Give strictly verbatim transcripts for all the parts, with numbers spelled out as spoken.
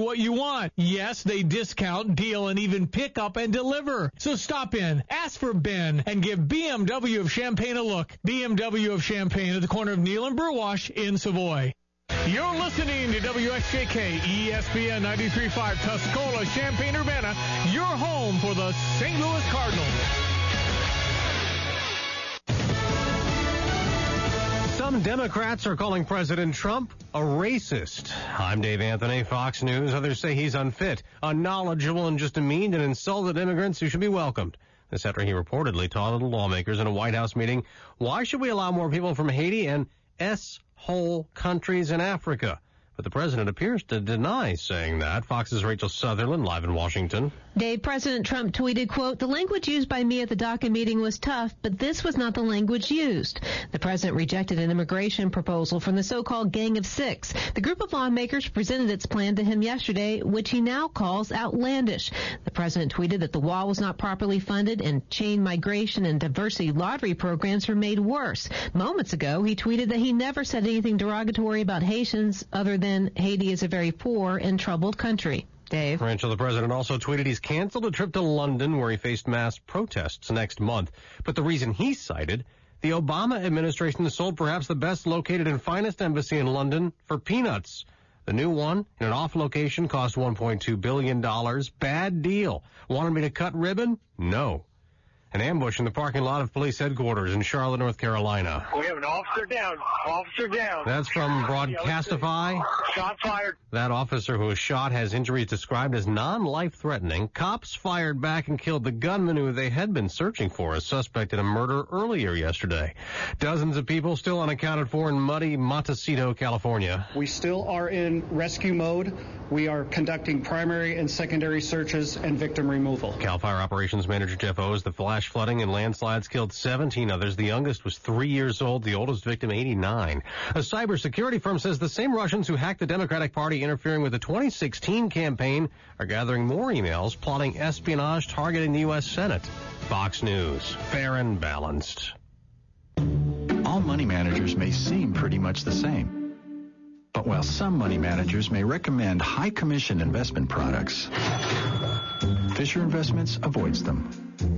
what you want. Yes, they discount, deal, and even pick up and deliver. So stop in, ask for Ben, and give B M W of Champaign a look. B M W of Champaign at the corner of Neal and Burwash in Savoy. You're listening to W X J K E S P N ninety-three point five Tuscola, Champaign-Urbana, your home for the Saint Louis Cardinals. Some Democrats are calling President Trump a racist. I'm Dave Anthony, Fox News. Others say he's unfit, unknowledgeable, and just demeaned and insulted immigrants who should be welcomed. This after he reportedly taunted lawmakers in a White House meeting. Why should we allow more people from Haiti and S-hole countries in Africa? But the president appears to deny saying that. Fox's Rachel Sutherland, live in Washington. Dave, President Trump tweeted, quote, "The language used by me at the DACA meeting was tough, but this was not the language used." The president rejected an immigration proposal from the so-called Gang of Six. The group of lawmakers presented its plan to him yesterday, which he now calls outlandish. The president tweeted that the wall was not properly funded and chain migration and diversity lottery programs were made worse. Moments ago, he tweeted that he never said anything derogatory about Haitians other than Haiti is a very poor and troubled country. Dave. Rachel, the president also tweeted he's canceled a trip to London where he faced mass protests next month. But the reason he cited, the Obama administration sold perhaps the best located and finest embassy in London for peanuts. The new one, in an off location, cost one point two billion dollars. Bad deal. Wanted me to cut ribbon? No. An ambush in the parking lot of police headquarters in Charlotte, North Carolina. We have an officer down. Officer down. That's from Broadcastify. Shot fired. That officer who was shot has injuries described as non-life-threatening. Cops fired back and killed the gunman who they had been searching for as suspect in a murder earlier yesterday. Dozens of people still unaccounted for in muddy Montecito, California. We still are in rescue mode. We are conducting primary and secondary searches and victim removal. CAL FIRE Operations Manager Jeff Owes, the flash flooding and landslides killed seventeen others. The youngest was three years old, the oldest victim eighty-nine. A cybersecurity firm says the same Russians who hacked the Democratic Party interfering with the twenty sixteen campaign are gathering more emails plotting espionage targeting the U S Senate. Fox News, fair and balanced. All money managers may seem pretty much the same. But while some money managers may recommend high commission investment products, Fisher Investments avoids them.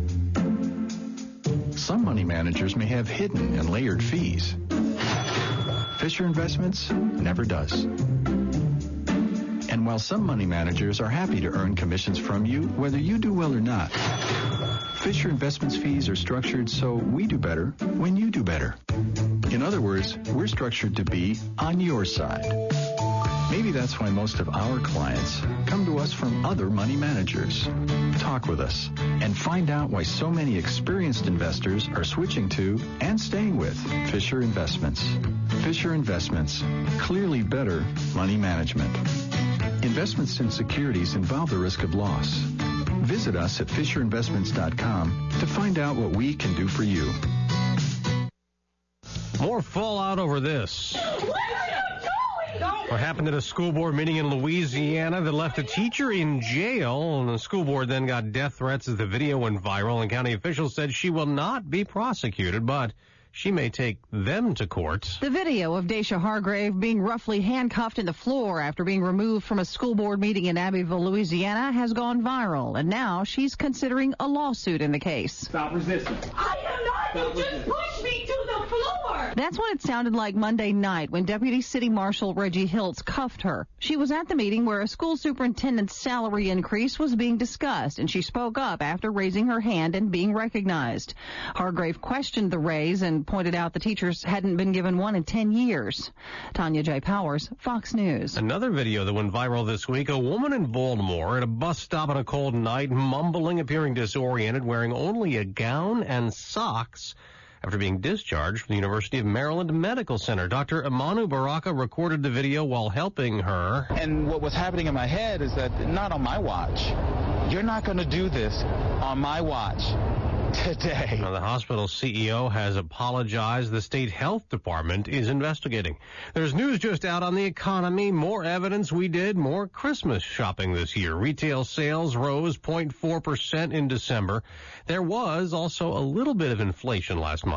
Some money managers may have hidden and layered fees. Fisher Investments never does. And while some money managers are happy to earn commissions from you, whether you do well or not, Fisher Investments fees are structured so we do better when you do better. In other words, we're structured to be on your side. Maybe that's why most of our clients come to us from other money managers. Talk with us and find out why so many experienced investors are switching to and staying with Fisher Investments. Fisher Investments, clearly better money management. Investments in securities involve the risk of loss. Visit us at fisher investments dot com to find out what we can do for you. More fallout over this. What happened at a school board meeting in Louisiana that left a teacher in jail, and the school board then got death threats as the video went viral, and county officials said she will not be prosecuted, but she may take them to court. The video of Daisha Hargrave being roughly handcuffed to the floor after being removed from a school board meeting in Abbeville, Louisiana, has gone viral, and now she's considering a lawsuit in the case. Stop resisting. I am not. He just pushed me to the floor. That's what it sounded like Monday night when Deputy City Marshal Reggie Hiltz cuffed her. She was at the meeting where a school superintendent's salary increase was being discussed, and she spoke up after raising her hand and being recognized. Hargrave questioned the raise and pointed out the teachers hadn't been given one in ten years. Tanya J. Powers, Fox News. Another video that went viral this week, a woman in Baltimore at a bus stop on a cold night, mumbling, appearing disoriented, wearing only a gown and socks after being discharged from the University of Maryland Medical Center. Doctor Amanu Baraka recorded the video while helping her. And what was happening in my head is that not on my watch. You're not going to do this on my watch today. Now, the hospital C E O has apologized. The state health department is investigating. There's news just out on the economy. More evidence we did more Christmas shopping this year. Retail sales rose zero point four percent in December. There was also a little bit of inflation last month.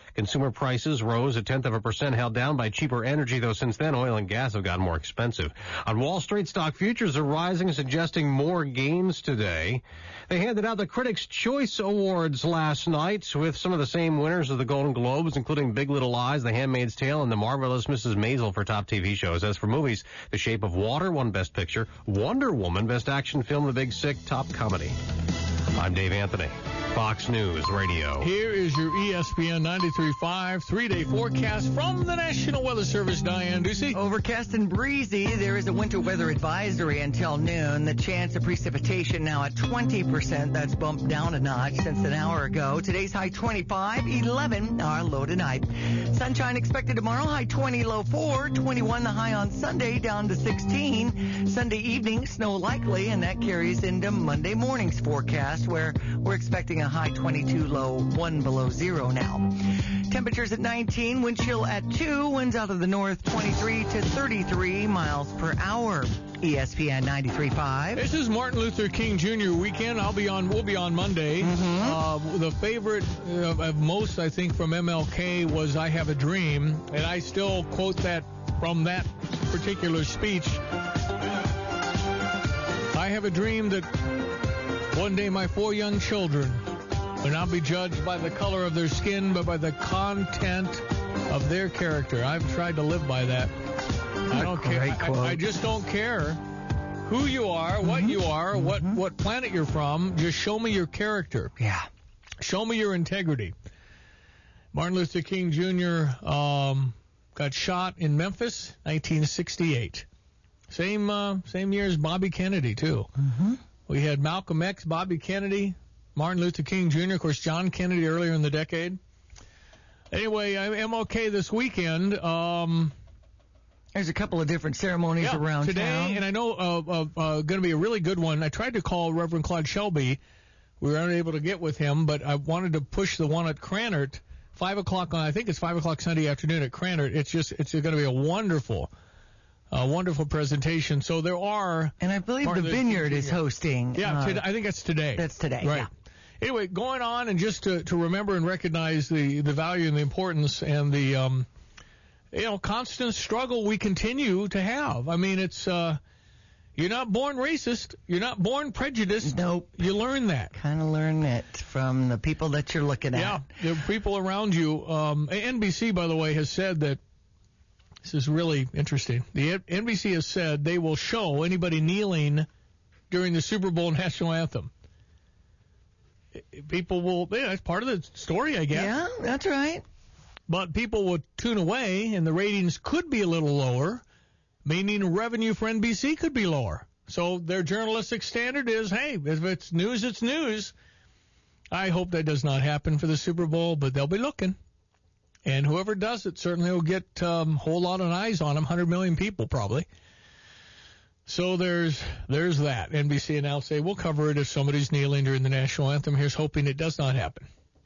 Consumer prices rose a tenth of a percent, held down by cheaper energy, though since then oil and gas have gotten more expensive. On Wall Street, stock futures are rising, suggesting more gains today. They handed out the Critics' Choice Awards last night with some of the same winners of the Golden Globes, including Big Little Lies, The Handmaid's Tale, and The Marvelous Missus Maisel for top T V shows. As for movies, The Shape of Water won Best Picture, Wonder Woman Best Action Film, The Big Sick top comedy. I'm Dave Anthony, Fox News Radio. Here is your E S P N ninety-three point five three-day forecast from the National Weather Service. Diane Ducey. Overcast and breezy. There is a winter weather advisory until noon. The chance of precipitation now at twenty percent. That's bumped down a notch since an hour ago. Today's high twenty-five, eleven our low tonight. Sunshine expected tomorrow, high twenty, low four, twenty-one the high on Sunday, down to sixteen. Sunday evening, snow likely, and that carries into Monday morning's forecast, where we're expecting a high twenty-two, low one below zero now. Temperatures at nineteen, wind chill at two, winds out of the north twenty-three to thirty-three miles per hour. E S P N ninety-three point five. This is Martin Luther King Junior weekend. I'll be on. We'll be on Monday. Mm-hmm. Uh, the favorite of, of most, I think, from M L K was "I Have a Dream," and I still quote that from that particular speech. I have a dream that one day my four young children will not be judged by the color of their skin, but by the content of their character. I've tried to live by that. I don't care. I, I just don't care who you are, mm-hmm. what you are, mm-hmm. what, what planet you're from. Just show me your character. Yeah. Show me your integrity. Martin Luther King Junior Um, got shot in Memphis, nineteen sixty-eight. Same uh, same year as Bobby Kennedy, too. Mm-hmm. We had Malcolm X, Bobby Kennedy, Martin Luther King Junior, of course, John Kennedy earlier in the decade. Anyway, I'm okay this weekend. Um, There's a couple of different ceremonies yeah, around today, town. and I know uh, uh, uh, going to be a really good one. I tried to call Reverend Claude Shelby. We were unable to get with him, but I wanted to push the one at Crannert, five o'clock on. I think it's five o'clock Sunday afternoon at Crannert. It's just it's going to be a wonderful, uh, wonderful presentation. So there are, and I believe the Vineyard is hosting. Yeah, uh, to, I think that's today. That's today. Right. Yeah. Anyway, going on and just to, to remember and recognize the, the value and the importance and the um, you know constant struggle we continue to have. I mean, it's uh, you're not born racist, you're not born prejudiced. Nope. You learn that. Kind of learn it from the people that you're looking at. Yeah, the people around you. Um, N B C, by the way, has said that this is really interesting. The N B C has said they will show anybody kneeling during the Super Bowl national anthem. People will, yeah, it's part of the story, I guess. Yeah, that's right. But people will tune away, and the ratings could be a little lower, meaning revenue for N B C could be lower. So their journalistic standard is, hey, if it's news, it's news. I hope that does not happen for the Super Bowl, but they'll be looking. And whoever does it certainly will get a um, whole lot of eyes on them, one hundred million people probably. So there's there's that. N B C announced they will cover it if somebody's kneeling during the national anthem. Here's hoping it does not happen.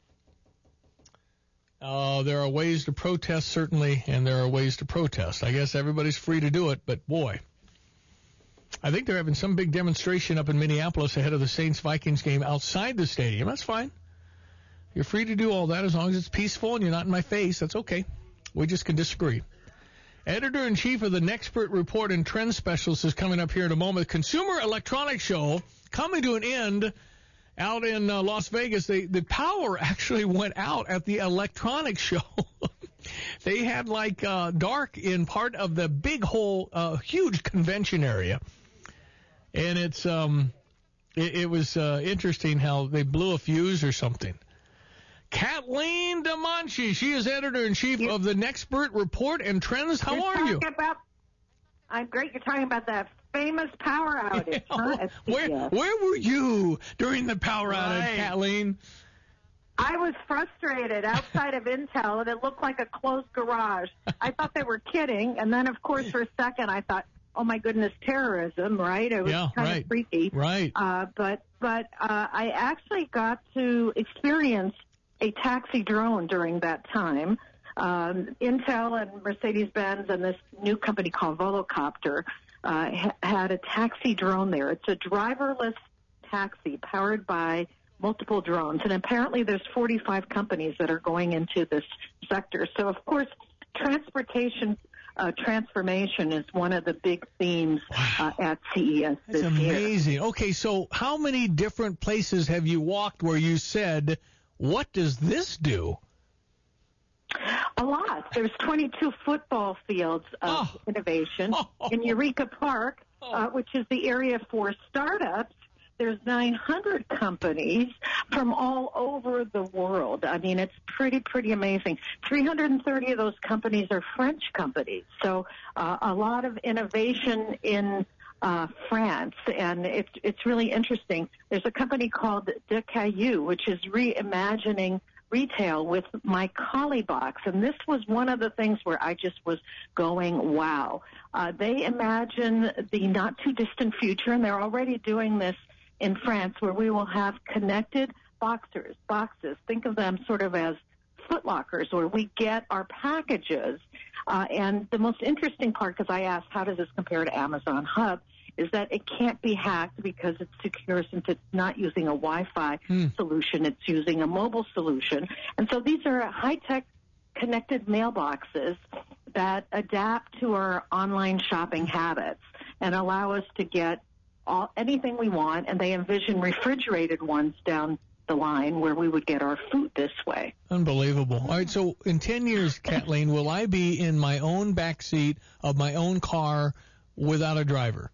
Uh, there are ways to protest, certainly, and there are ways to protest. I guess everybody's free to do it, but boy, I think they're having some big demonstration up in Minneapolis ahead of the Saints-Vikings game outside the stadium. That's fine. You're free to do all that as long as it's peaceful and you're not in my face. That's okay. We just can disagree. Editor-in-chief of the Nexpert Report and Trend Specialist is coming up here in a moment. Consumer Electronics Show coming to an end out in uh, Las Vegas. They, the power actually went out at the electronics show. They had like uh, dark in part of the big whole uh, huge convention area. And it's um, it, it was uh, interesting how they blew a fuse or something. Kathleen DeMonchi, she is editor-in-chief you, of the Nexpert Report and Trends. How are you? About, I'm great. You're talking about that famous power outage. Yeah. Huh? Where, where were you during the power outage, right. Kathleen? I was frustrated outside of Intel, and it looked like a closed garage. I thought they were kidding, and then, of course, for a second, I thought, oh, my goodness, terrorism, right? It was yeah, kind right. of freaky. Right. Uh, but but uh, I actually got to experience a taxi drone during that time. Um, Intel and Mercedes-Benz and this new company called Volocopter uh, ha- had a taxi drone there. It's a driverless taxi powered by multiple drones. And apparently there's forty-five companies that are going into this sector. So, of course, transportation uh, transformation is one of the big themes uh, at C E S That's this amazing. year. Okay, so how many different places have you walked where you said, what does this do? A lot. There's twenty-two football fields of oh. innovation. Oh. In Eureka Park, uh, which is the area for startups, there's nine hundred companies from all over the world. I mean, it's pretty, pretty amazing. three hundred thirty of those companies are French companies. So uh, a lot of innovation in uh, France, and it's it's really interesting. There's a company called De Caillou, which is reimagining retail with My Collie Box, and this was one of the things where I just was going, wow. Uh, they imagine the not-too-distant future, and they're already doing this in France, where we will have connected boxers, boxes. Think of them sort of as footlockers, where we get our packages. Uh, and the most interesting part, because I asked, how does this compare to Amazon Hub, is that it can't be hacked because it's secure, since it's not using a Wi-Fi mm. solution. It's using a mobile solution. And so these are high-tech connected mailboxes that adapt to our online shopping habits and allow us to get all, anything we want, and they envision refrigerated ones down the line where we would get our food this way. Unbelievable. All right, so in ten years, Kathleen, will I be in my own backseat of my own car without a driver?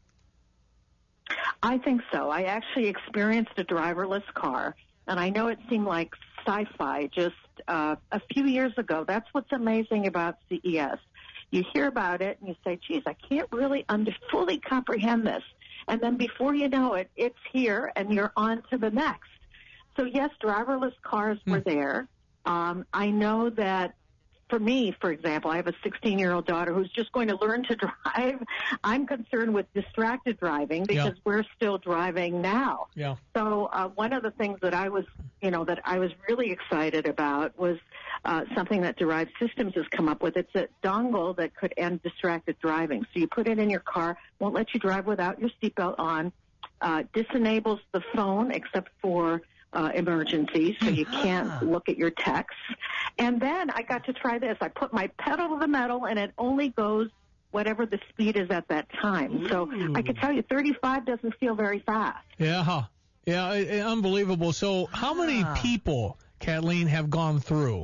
I think so. I actually experienced a driverless car, and I know it seemed like sci-fi just uh, a few years ago. That's what's amazing about C E S. You hear about it, and you say, geez, I can't really under- fully comprehend this. And then before you know it, it's here, and you're on to the next. So, yes, driverless cars were there. Um, I know that for me, for example, I have a sixteen-year-old daughter who's just going to learn to drive. I'm concerned with distracted driving because yeah. we're still driving now. Yeah. So uh, one of the things that I was, you know, that I was really excited about was uh, something that Derived Systems has come up with. It's a dongle that could end distracted driving. So you put it in your car, won't let you drive without your seatbelt on, uh, disenables the phone except for Uh, emergencies, so you can't look at your texts. And then I got to try this. I put my pedal to the metal, and it only goes whatever the speed is at that time. Ooh. So I can tell you, thirty-five doesn't feel very fast. Yeah, yeah, it, it, unbelievable. So how many people, Kathleen, have gone through?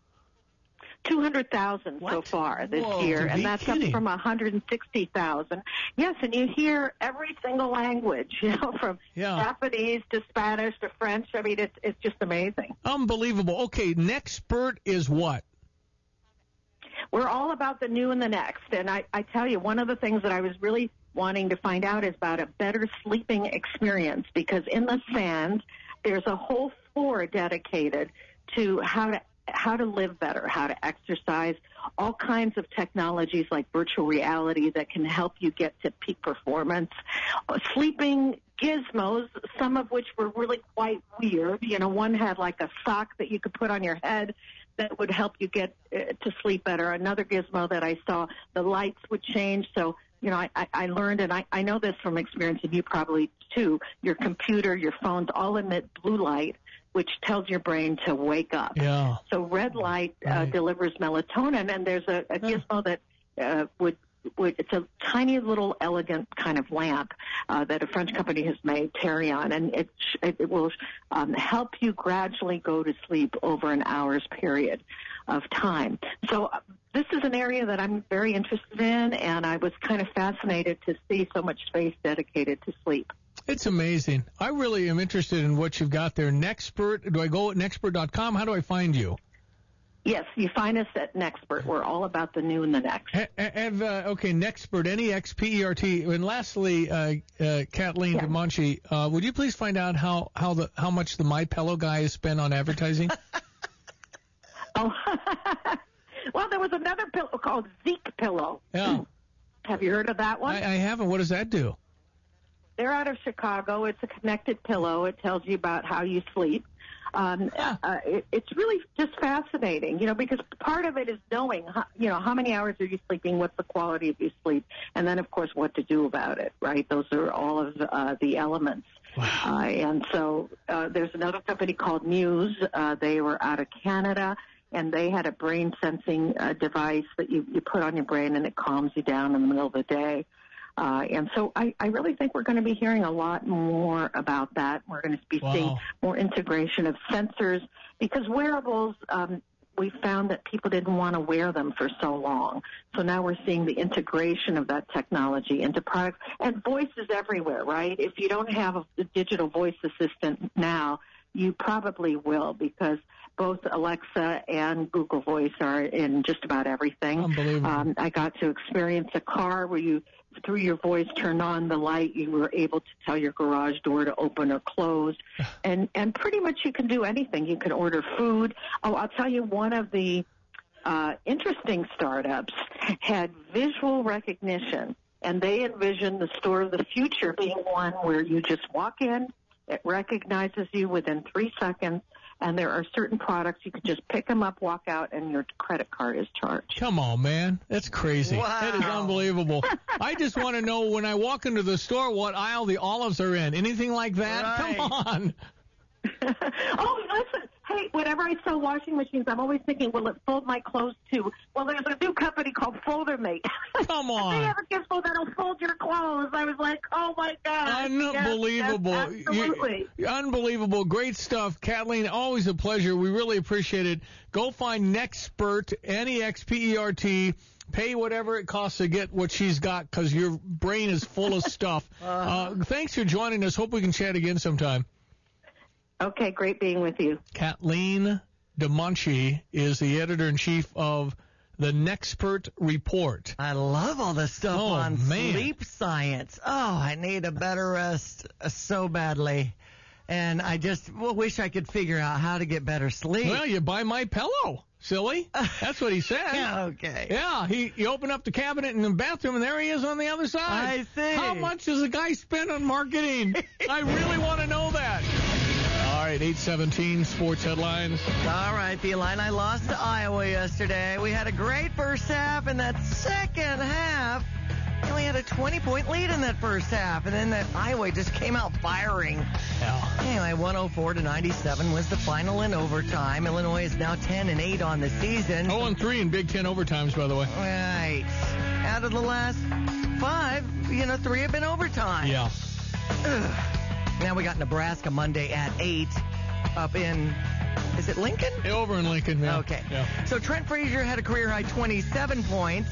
two hundred thousand so far this Whoa, year, and that's kidding. up from one hundred sixty thousand. Yes, and you hear every single language, you know, from yeah. Japanese to Spanish to French. I mean, it's it's just amazing. Unbelievable. Okay, Nexpert is what? We're all about the new and the next, and I, I tell you, one of the things that I was really wanting to find out is about a better sleeping experience, because in the sand, there's a whole floor dedicated to how to how to live better, how to exercise, all kinds of technologies like virtual reality that can help you get to peak performance, uh, sleeping gizmos, some of which were really quite weird. You know, one had like a sock that you could put on your head that would help you get uh, to sleep better. Another gizmo that I saw, the lights would change. So, you know, I, I, I learned, and I, I know this from experience, and you probably too, your computer, your phones all emit blue light, which tells your brain to wake up. Yeah. So red light uh, right. delivers melatonin, and there's a, a gizmo that uh, would, would, it's a tiny little elegant kind of lamp uh, that a French company has made, Terion, and it, it will um, help you gradually go to sleep over an hour's period of time. So uh, this is an area that I'm very interested in, and I was kind of fascinated to see so much space dedicated to sleep. It's amazing. I really am interested in what you've got there. Nexpert, do I go at nexpert dot com? How do I find you? Yes, you find us at Nexpert. We're all about the new and the next. Have, uh, okay, Nexpert, N E X P E R T. And lastly, uh, uh, Kathleen yeah. DeMonchi, uh, would you please find out how, how, the, how much the My Pillow guy has spent on advertising? Oh, well, there was another pillow called Zeke Pillow. Yeah. Have you heard of that one? I, I haven't. What does that do? They're out of Chicago. It's a connected pillow. It tells you about how you sleep. Um, yeah. uh, it, it's really just fascinating, you know, because part of it is knowing, how, you know, how many hours are you sleeping, what's the quality of your sleep, and then, of course, what to do about it, right? Those are all of uh, the elements. Wow. Uh, and so uh, there's another company called Muse. Uh, they were out of Canada, and they had a brain sensing uh, device that you, you put on your brain, and it calms you down in the middle of the day. Uh, and so I, I really think we're going to be hearing a lot more about that. We're going to be wow. seeing more integration of sensors, because wearables, um, we found that people didn't want to wear them for so long. So now we're seeing the integration of that technology into products. And voice is everywhere, right? If you don't have a, a digital voice assistant now, you probably will, because both Alexa and Google Voice are in just about everything. Unbelievable. Um, I got to experience a car where you, through your voice, turned on the light. You were able to tell your garage door to open or close. and, and pretty much you can do anything. You can order food. Oh, I'll tell you, one of the uh, interesting startups had visual recognition, and they envisioned the store of the future being one where you just walk in, it recognizes you within three seconds, and there are certain products you can just pick them up, walk out, and your credit card is charged. Come on, man. That's crazy. Wow. That is unbelievable. I just want to know when I walk into the store what aisle the olives are in. Anything like that? Right. Come on. Oh, listen. Hey, whenever I sell washing machines, I'm always thinking, will it fold my clothes too? Well, there's a new company called FolderMate. Come on. They have a gift that'll fold your clothes. I was like, oh, my God. Unbelievable. Yes, yes, absolutely. You, unbelievable. Great stuff. Kathleen, always a pleasure. We really appreciate it. Go find Nexpert, N E X P E R T. Pay whatever it costs to get what she's got, because your brain is full of stuff. Uh, thanks for joining us. Hope we can chat again sometime. Okay, great being with you. Kathleen DeMonchi is the editor-in-chief of the Nexpert Report. I love all this stuff oh, on man. sleep science. Oh, I need a better rest uh, so badly. And I just well, wish I could figure out how to get better sleep. Well, you buy My Pillow, silly. That's what he said. Yeah, okay. Yeah, he you open up the cabinet in the bathroom, and there he is on the other side. I see. How much does a guy spend on marketing? I really want to know that. All right, eight seventeen Sports Headlines. All right, the Illini lost to Iowa yesterday. We had a great first half, and that second half, we only had a twenty-point lead in that first half, and then that Iowa just came out firing. Yeah. Anyway, one oh four to ninety-seven was the final in overtime. Illinois is now ten and eight on the season. oh and three in Big Ten overtimes, by the way. Right. Out of the last five, you know, three have been overtime. Yeah. Ugh. Now we got Nebraska Monday at eight up in, is it Lincoln? Over in Lincoln, yeah. Okay. Yeah. So Trent Frazier had a career-high twenty-seven points.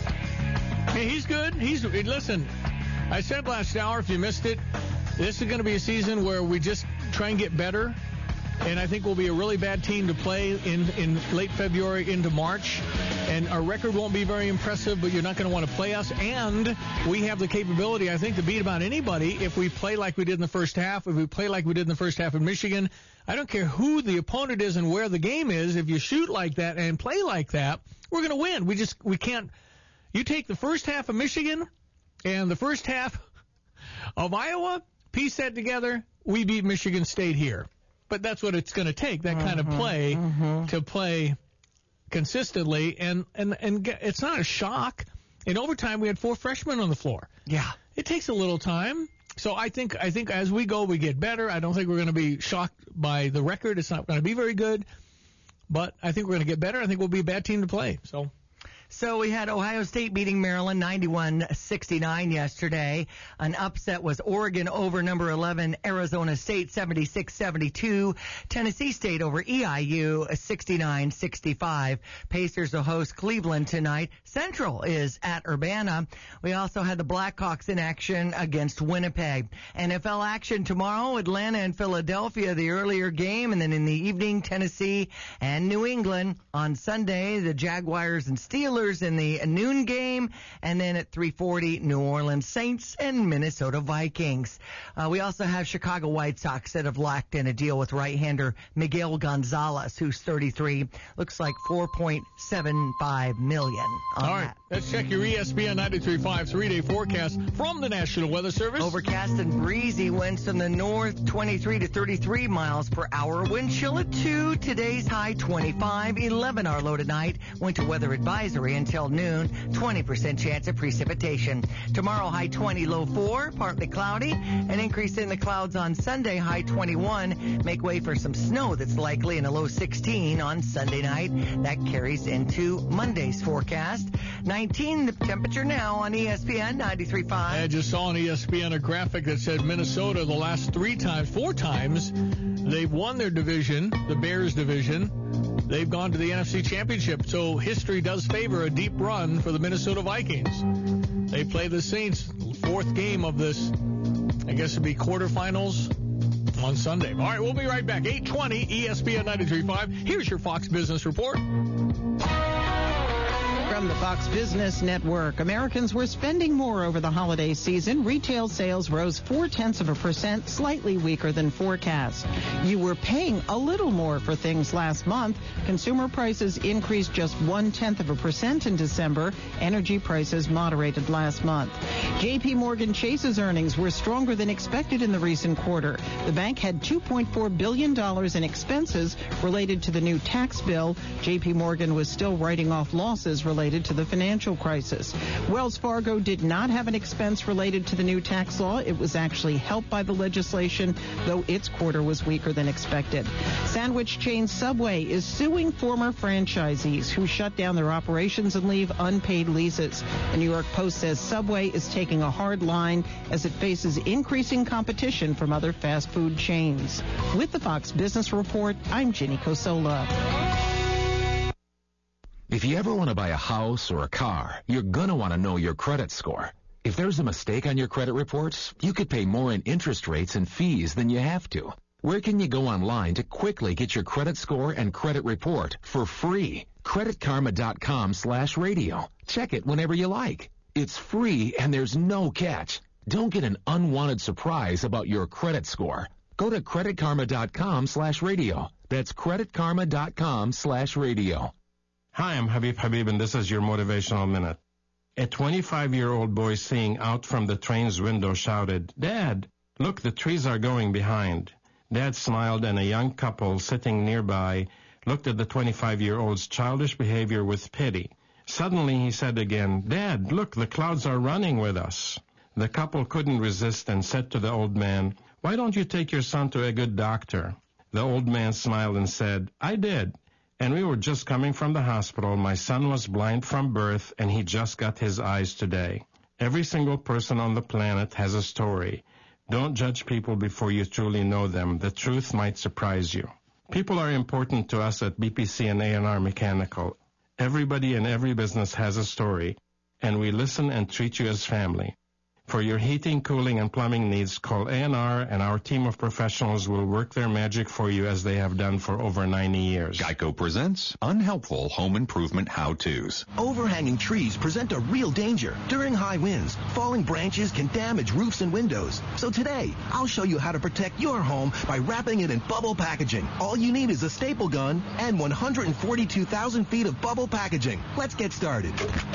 Hey, he's good. He's listen, I said last hour, if you missed it, this is going to be a season where we just try and get better. And I think we'll be a really bad team to play in, in late February into March. And our record won't be very impressive, but you're not going to want to play us. And we have the capability, I think, to beat about anybody if we play like we did in the first half, if we play like we did in the first half in Michigan. I don't care who the opponent is and where the game is. If you shoot like that and play like that, we're going to win. We just we can't. You take the first half of Michigan and the first half of Iowa, piece that together, we beat Michigan State here. But that's what it's going to take, that kind mm-hmm, of play, mm-hmm. to play consistently. And, and, and it's not a shock. In overtime, we had four freshmen on the floor. Yeah. It takes a little time. So I think I think as we go, we get better. I don't think we're going to be shocked by the record. It's not going to be very good. But I think we're going to get better. I think we'll be a bad team to play. So. So we had Ohio State beating Maryland ninety-one sixty-nine yesterday. An upset was Oregon over number eleven Arizona State seventy-six seventy-two. Tennessee State over E I U sixty-nine sixty-five. Pacers will host Cleveland tonight. Central is at Urbana. We also had the Blackhawks in action against Winnipeg. N F L action tomorrow, Atlanta and Philadelphia, the earlier game. And then in the evening, Tennessee and New England. On Sunday, the Jaguars and Steelers in the noon game, and then at three forty, New Orleans Saints and Minnesota Vikings. Uh, we also have Chicago White Sox that have locked in a deal with right-hander Miguel Gonzalez, who's thirty-three. Looks like four point seven five million dollars on All right. that. Let's check your E S P N ninety-three point five three-day forecast from the National Weather Service. Overcast and breezy winds from the north, twenty-three to thirty-three miles per hour. Wind chill at two. Today's high twenty-five, eleven our low tonight. Winter weather advisory until noon. twenty percent chance of precipitation. Tomorrow, high twenty, low four, partly cloudy. An increase in the clouds on Sunday, high twenty-one. Make way for some snow that's likely in a low sixteen on Sunday night. That carries into Monday's forecast. nineteen the temperature now on E S P N ninety-three point five. I just saw on E S P N a graphic that said Minnesota the last three times, four times, they've won their division, the Bears division. They've gone to the N F C Championship, so history does favor a deep run for the Minnesota Vikings. They play the Saints, fourth game of this, I guess it'd be quarterfinals on Sunday. All right, we'll be right back. eight twenty E S P N ninety-three point five. Here's your Fox Business Report. From the Fox Business Network, Americans were spending more over the holiday season. Retail sales rose four-tenths of a percent, slightly weaker than forecast. You were paying a little more for things last month. Consumer prices increased just one-tenth of a percent in December. Energy prices moderated last month. J P. Morgan Chase's earnings were stronger than expected in the recent quarter. The bank had two point four billion dollars in expenses related to the new tax bill. J P. Morgan was still writing off losses related to the financial crisis. Wells Fargo did not have an expense related to the new tax law. It was actually helped by the legislation, though its quarter was weaker than expected. Sandwich chain Subway is suing former franchisees who shut down their operations and leave unpaid leases. The New York Post says Subway is taking a hard line as it faces increasing competition from other fast food chains. With the Fox Business Report, I'm Ginny Cosola. If you ever want to buy a house or a car, you're going to want to know your credit score. If there's a mistake on your credit reports, you could pay more in interest rates and fees than you have to. Where can you go online to quickly get your credit score and credit report for free? Credit Karma dot com slash radio. Check it whenever you like. It's free and there's no catch. Don't get an unwanted surprise about your credit score. Go to Credit Karma dot com slash radio. That's Credit Karma dot com slash radio. Hi, I'm Habib Habib, and this is your Motivational Minute. A twenty-five-year-old boy seeing out from the train's window shouted, "Dad, look, the trees are going behind." Dad smiled, and a young couple sitting nearby looked at the twenty-five-year-old's childish behavior with pity. Suddenly he said again, "Dad, look, the clouds are running with us." The couple couldn't resist and said to the old man, "Why don't you take your son to a good doctor?" The old man smiled and said, "I did. And we were just coming from the hospital. My son was blind from birth, and he just got his eyes today." Every single person on the planet has a story. Don't judge people before you truly know them. The truth might surprise you. People are important to us at B P C and A and R Mechanical. Everybody in every business has a story, and we listen and treat you as family. For your heating, cooling, and plumbing needs, call A and R, and our team of professionals will work their magic for you as they have done for over ninety years. Geico presents Unhelpful Home Improvement How-Tos. Overhanging trees present a real danger. During high winds, falling branches can damage roofs and windows. So today, I'll show you how to protect your home by wrapping it in bubble packaging. All you need is a staple gun and one hundred forty-two thousand feet of bubble packaging. Let's get started.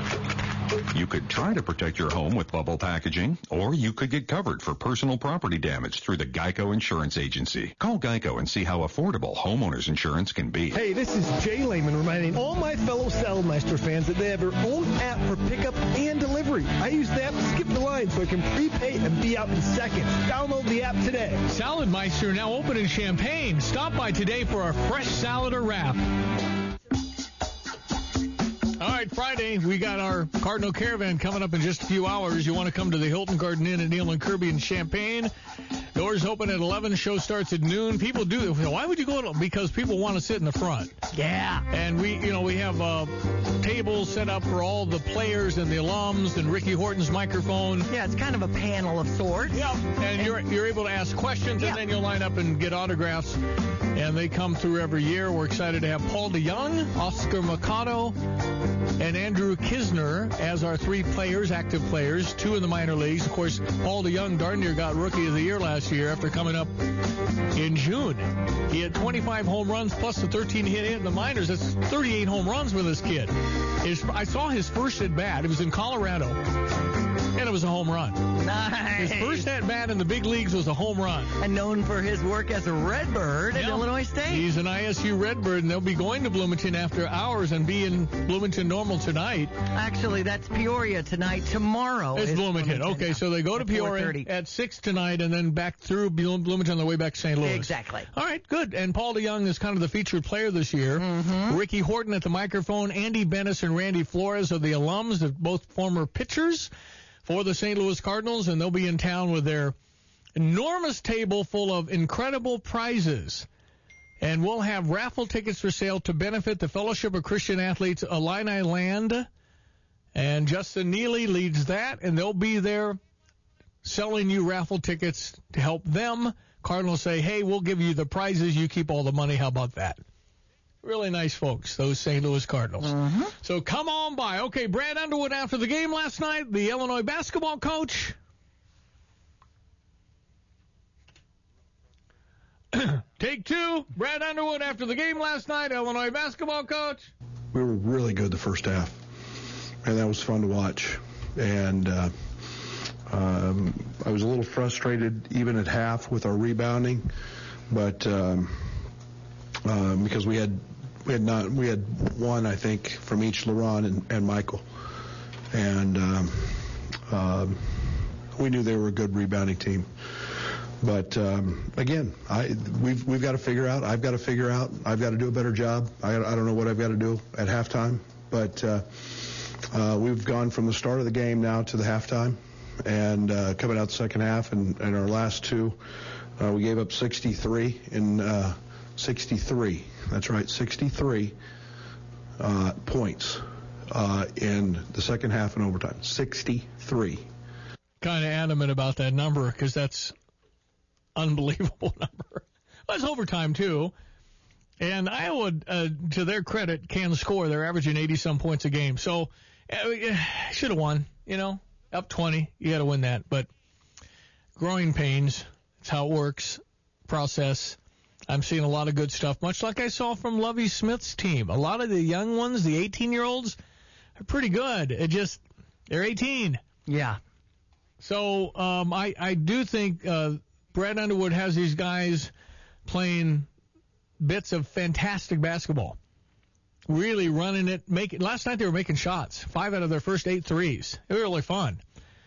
You could try to protect your home with bubble packaging, or you could get covered for personal property damage through the Geico Insurance Agency. Call Geico and see how affordable homeowners insurance can be. Hey, this is Jay Lehman reminding all my fellow Saddlemeister fans that they have their own app for pickup and delivery. I use the app to skip the line so I can prepay and be out in seconds. Download the app today. Saladmeister now open in Champaign. Stop by today for our fresh salad or wrap. All right, Friday, we got our Cardinal Caravan coming up in just a few hours. You want to come to the Hilton Garden Inn at Neal and Kirby in Champaign. Doors open at eleven. Show starts at noon. People do. Why would you go? To, because people want to sit in the front. Yeah. And we, you know, we have uh, tables set up for all the players and the alums and Ricky Horton's microphone. Yeah, it's kind of a panel of sorts. Yeah. And, and you're you're able to ask questions, yeah. and then you'll line up and get autographs. And they come through every year. We're excited to have Paul DeYoung, Oscar Mercado, and Andrew Kisner as our three players, active players, two in the minor leagues. Of course, Paul DeJong darn near got Rookie of the Year last year after coming up in June. He had twenty-five home runs plus the thirteen hit in the minors. That's thirty-eight home runs with this kid. His, I saw his first at bat. It was in Colorado, and it was a home run. Nice. His first at bat in the big leagues was a home run. And known for his work as a Redbird yep. at Illinois State. He's an I S U Redbird, and they'll be going to Bloomington after hours and be in Bloomington Normal tonight. Actually, that's Peoria tonight. Tomorrow It's is Bloomington. Bloomington. Okay, so they go to Peoria at six tonight and then back through Bloomington on the way back to Saint Louis. Exactly. All right, good. And Paul DeJong is kind of the featured player this year. Mm-hmm. Ricky Horton at the microphone. Andy Bennis and Randy Flores are the alums, of both former pitchers for the Saint Louis Cardinals, and they'll be in town with their enormous table full of incredible prizes. And we'll have raffle tickets for sale to benefit the Fellowship of Christian Athletes Illini Land. And Justin Neely leads that, and they'll be there selling you raffle tickets to help them. Cardinals say, hey, we'll give you the prizes. You keep all the money. How about that? Really nice folks, those Saint Louis Cardinals. Mm-hmm. So come on by. Okay, Brad Underwood after the game last night, the Illinois basketball coach. Take two. Brad Underwood after the game last night, Illinois basketball coach. We were really good the first half, and that was fun to watch. And uh, um, I was a little frustrated even at half with our rebounding, but um, uh, because we had we had not we had one I think from each LeRon and, and Michael, and um, um, we knew they were a good rebounding team. But um, again, I we've we've got to figure out. I've got to figure out. I've got to do a better job. I, I don't know what I've got to do at halftime, but uh, uh, we've gone from the start of the game now to the halftime, and uh, coming out the second half, and, and our last two, uh, we gave up sixty-three in uh, sixty-three. That's right, sixty-three uh, points uh, in the second half and overtime. sixty-three. Kind of adamant about that number because that's unbelievable number. That's overtime, too. And Iowa, uh, to their credit, can score. They're averaging eighty-some points a game. So, uh, should have won, you know. Up twenty, you got to win that. But growing pains, it's how it works. Process. I'm seeing a lot of good stuff, much like I saw from Lovie Smith's team. A lot of the young ones, the eighteen-year-olds, are pretty good. It just, they're eighteen. Yeah. So, um, I, I do think uh, Brad Underwood has these guys playing bits of fantastic basketball, really running it. Making last night they were making shots, five out of their first eight threes. They were really fun.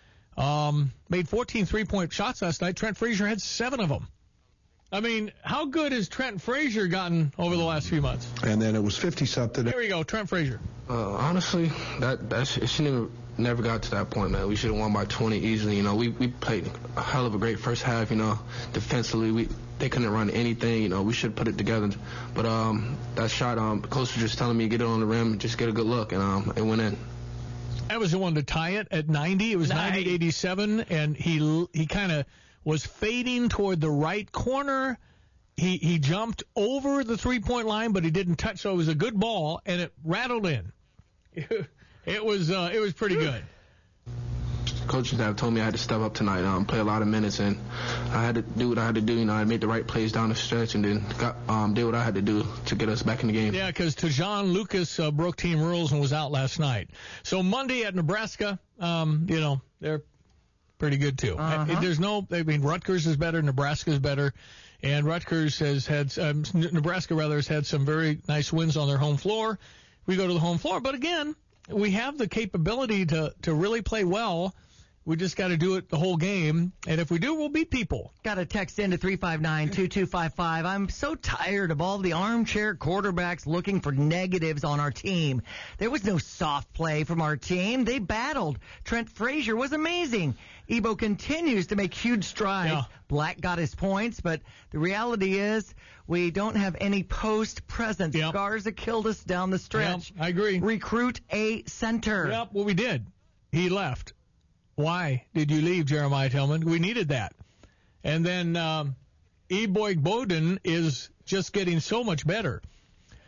Um, made fourteen three-point shots last night. Trent Frazier had seven of them. I mean, how good has Trent Frazier gotten over the last few months? And then it was fifty-something. There we go, Trent Frazier. Uh, honestly, that that's it should never never got to that point, man. We should have won by twenty easily. You know, we we played a hell of a great first half. You know, defensively, we they couldn't run anything. You know, we should put it together. But um, that shot, um, the coach was just telling me get it on the rim, just get a good look, and um, it went in. That was the one to tie it at ninety. It was Nice. ninety to eighty-seven, and he he kind of was fading toward the right corner. He he jumped over the three-point line, but he didn't touch, so it was a good ball, and it rattled in. It was uh, it was pretty good. Coaches have told me I had to step up tonight, um, play a lot of minutes, and I had to do what I had to do. You know, I made the right plays down the stretch, and then got um, did what I had to do to get us back in the game. Yeah, because Tajon Lucas uh, broke team rules and was out last night. So Monday at Nebraska, um, you know, they're pretty good too. Uh-huh. There's no, I mean, Rutgers is better, Nebraska is better, and Rutgers has had, um, Nebraska rather has had some very nice wins on their home floor. We go to the home floor, but again, we have the capability to to really play well. We just got to do it the whole game, and if we do, we'll beat people. Got a text into three five nine, two two five five. I'm so tired of all the armchair quarterbacks looking for negatives on our team. There was no soft play from our team. They battled. Trent Frazier was amazing. Ebo continues to make huge strides. Yeah. Black got his points, but the reality is we don't have any post presence. Yep. Garza killed us down the stretch. Yep, I agree. Recruit a center. Yep, well, we did. He left. Why did you leave, Jeremiah Tillman? We needed that. And then um, Eboy Bowden is just getting so much better.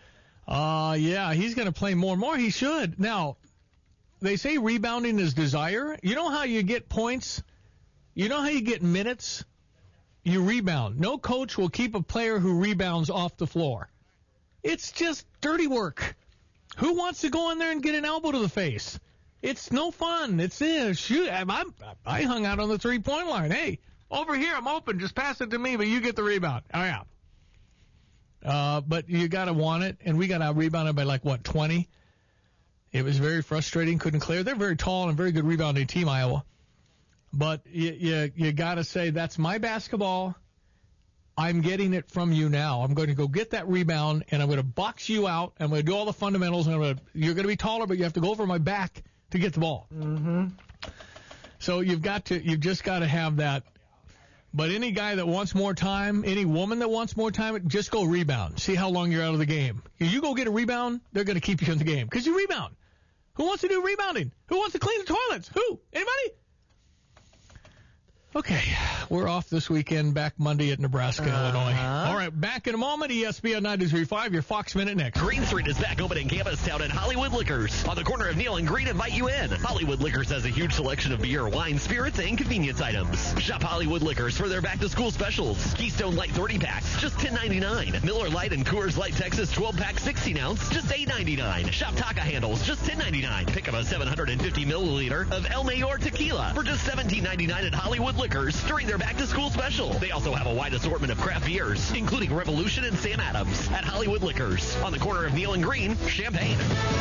Uh, yeah, he's going to play more and more. He should. Now, they say rebounding is desire. You know how you get points? You know how you get minutes? You rebound. No coach will keep a player who rebounds off the floor. It's just dirty work. Who wants to go in there and get an elbow to the face? It's no fun. It's uh, shoot. I'm, I'm, I hung out on the three-point line. Hey, over here, I'm open. Just pass it to me, but you get the rebound. Oh, yeah. Uh, but you got to want it, and we got out rebounded by, like, what, twenty? It was very frustrating, couldn't clear. They're very tall and very good rebounding team, Iowa. But you, you, you got to say, that's my basketball. I'm getting it from you now. I'm going to go get that rebound, and I'm going to box you out. I'm going to do all the fundamentals, and I'm going to, you're going to be taller, but you have to go over my back to get the ball. Mm-hmm. So you've got to, you've just got to have that. But any guy that wants more time, any woman that wants more time, just go rebound. See how long you're out of the game. If you go get a rebound, they're going to keep you in the game because you rebound. Who wants to do rebounding? Who wants to clean the toilets? Who? Anybody? Okay, we're off this weekend, back Monday at Nebraska, uh-huh. Illinois. All right, back in a moment, E S P N ninety-three point five, your Fox Minute next. Green Street is back open in Campus Town at Hollywood Liquors. On the corner of Neal and Green, invite you in. Hollywood Liquors has a huge selection of beer, wine, spirits, and convenience items. Shop Hollywood Liquors for their back-to-school specials. Keystone Light thirty packs, just ten ninety-nine. Miller Lite and Coors Light Texas twelve pack sixteen ounce, just eight ninety-nine. Shop Taka handles, just ten ninety-nine. Pick up a seven hundred fifty milliliter of El Mayor tequila for just seventeen ninety-nine at Hollywood Liquors during their back-to-school special. They also have a wide assortment of craft beers, including Revolution and Sam Adams at Hollywood Liquors on the corner of Neal and Green, Champaign.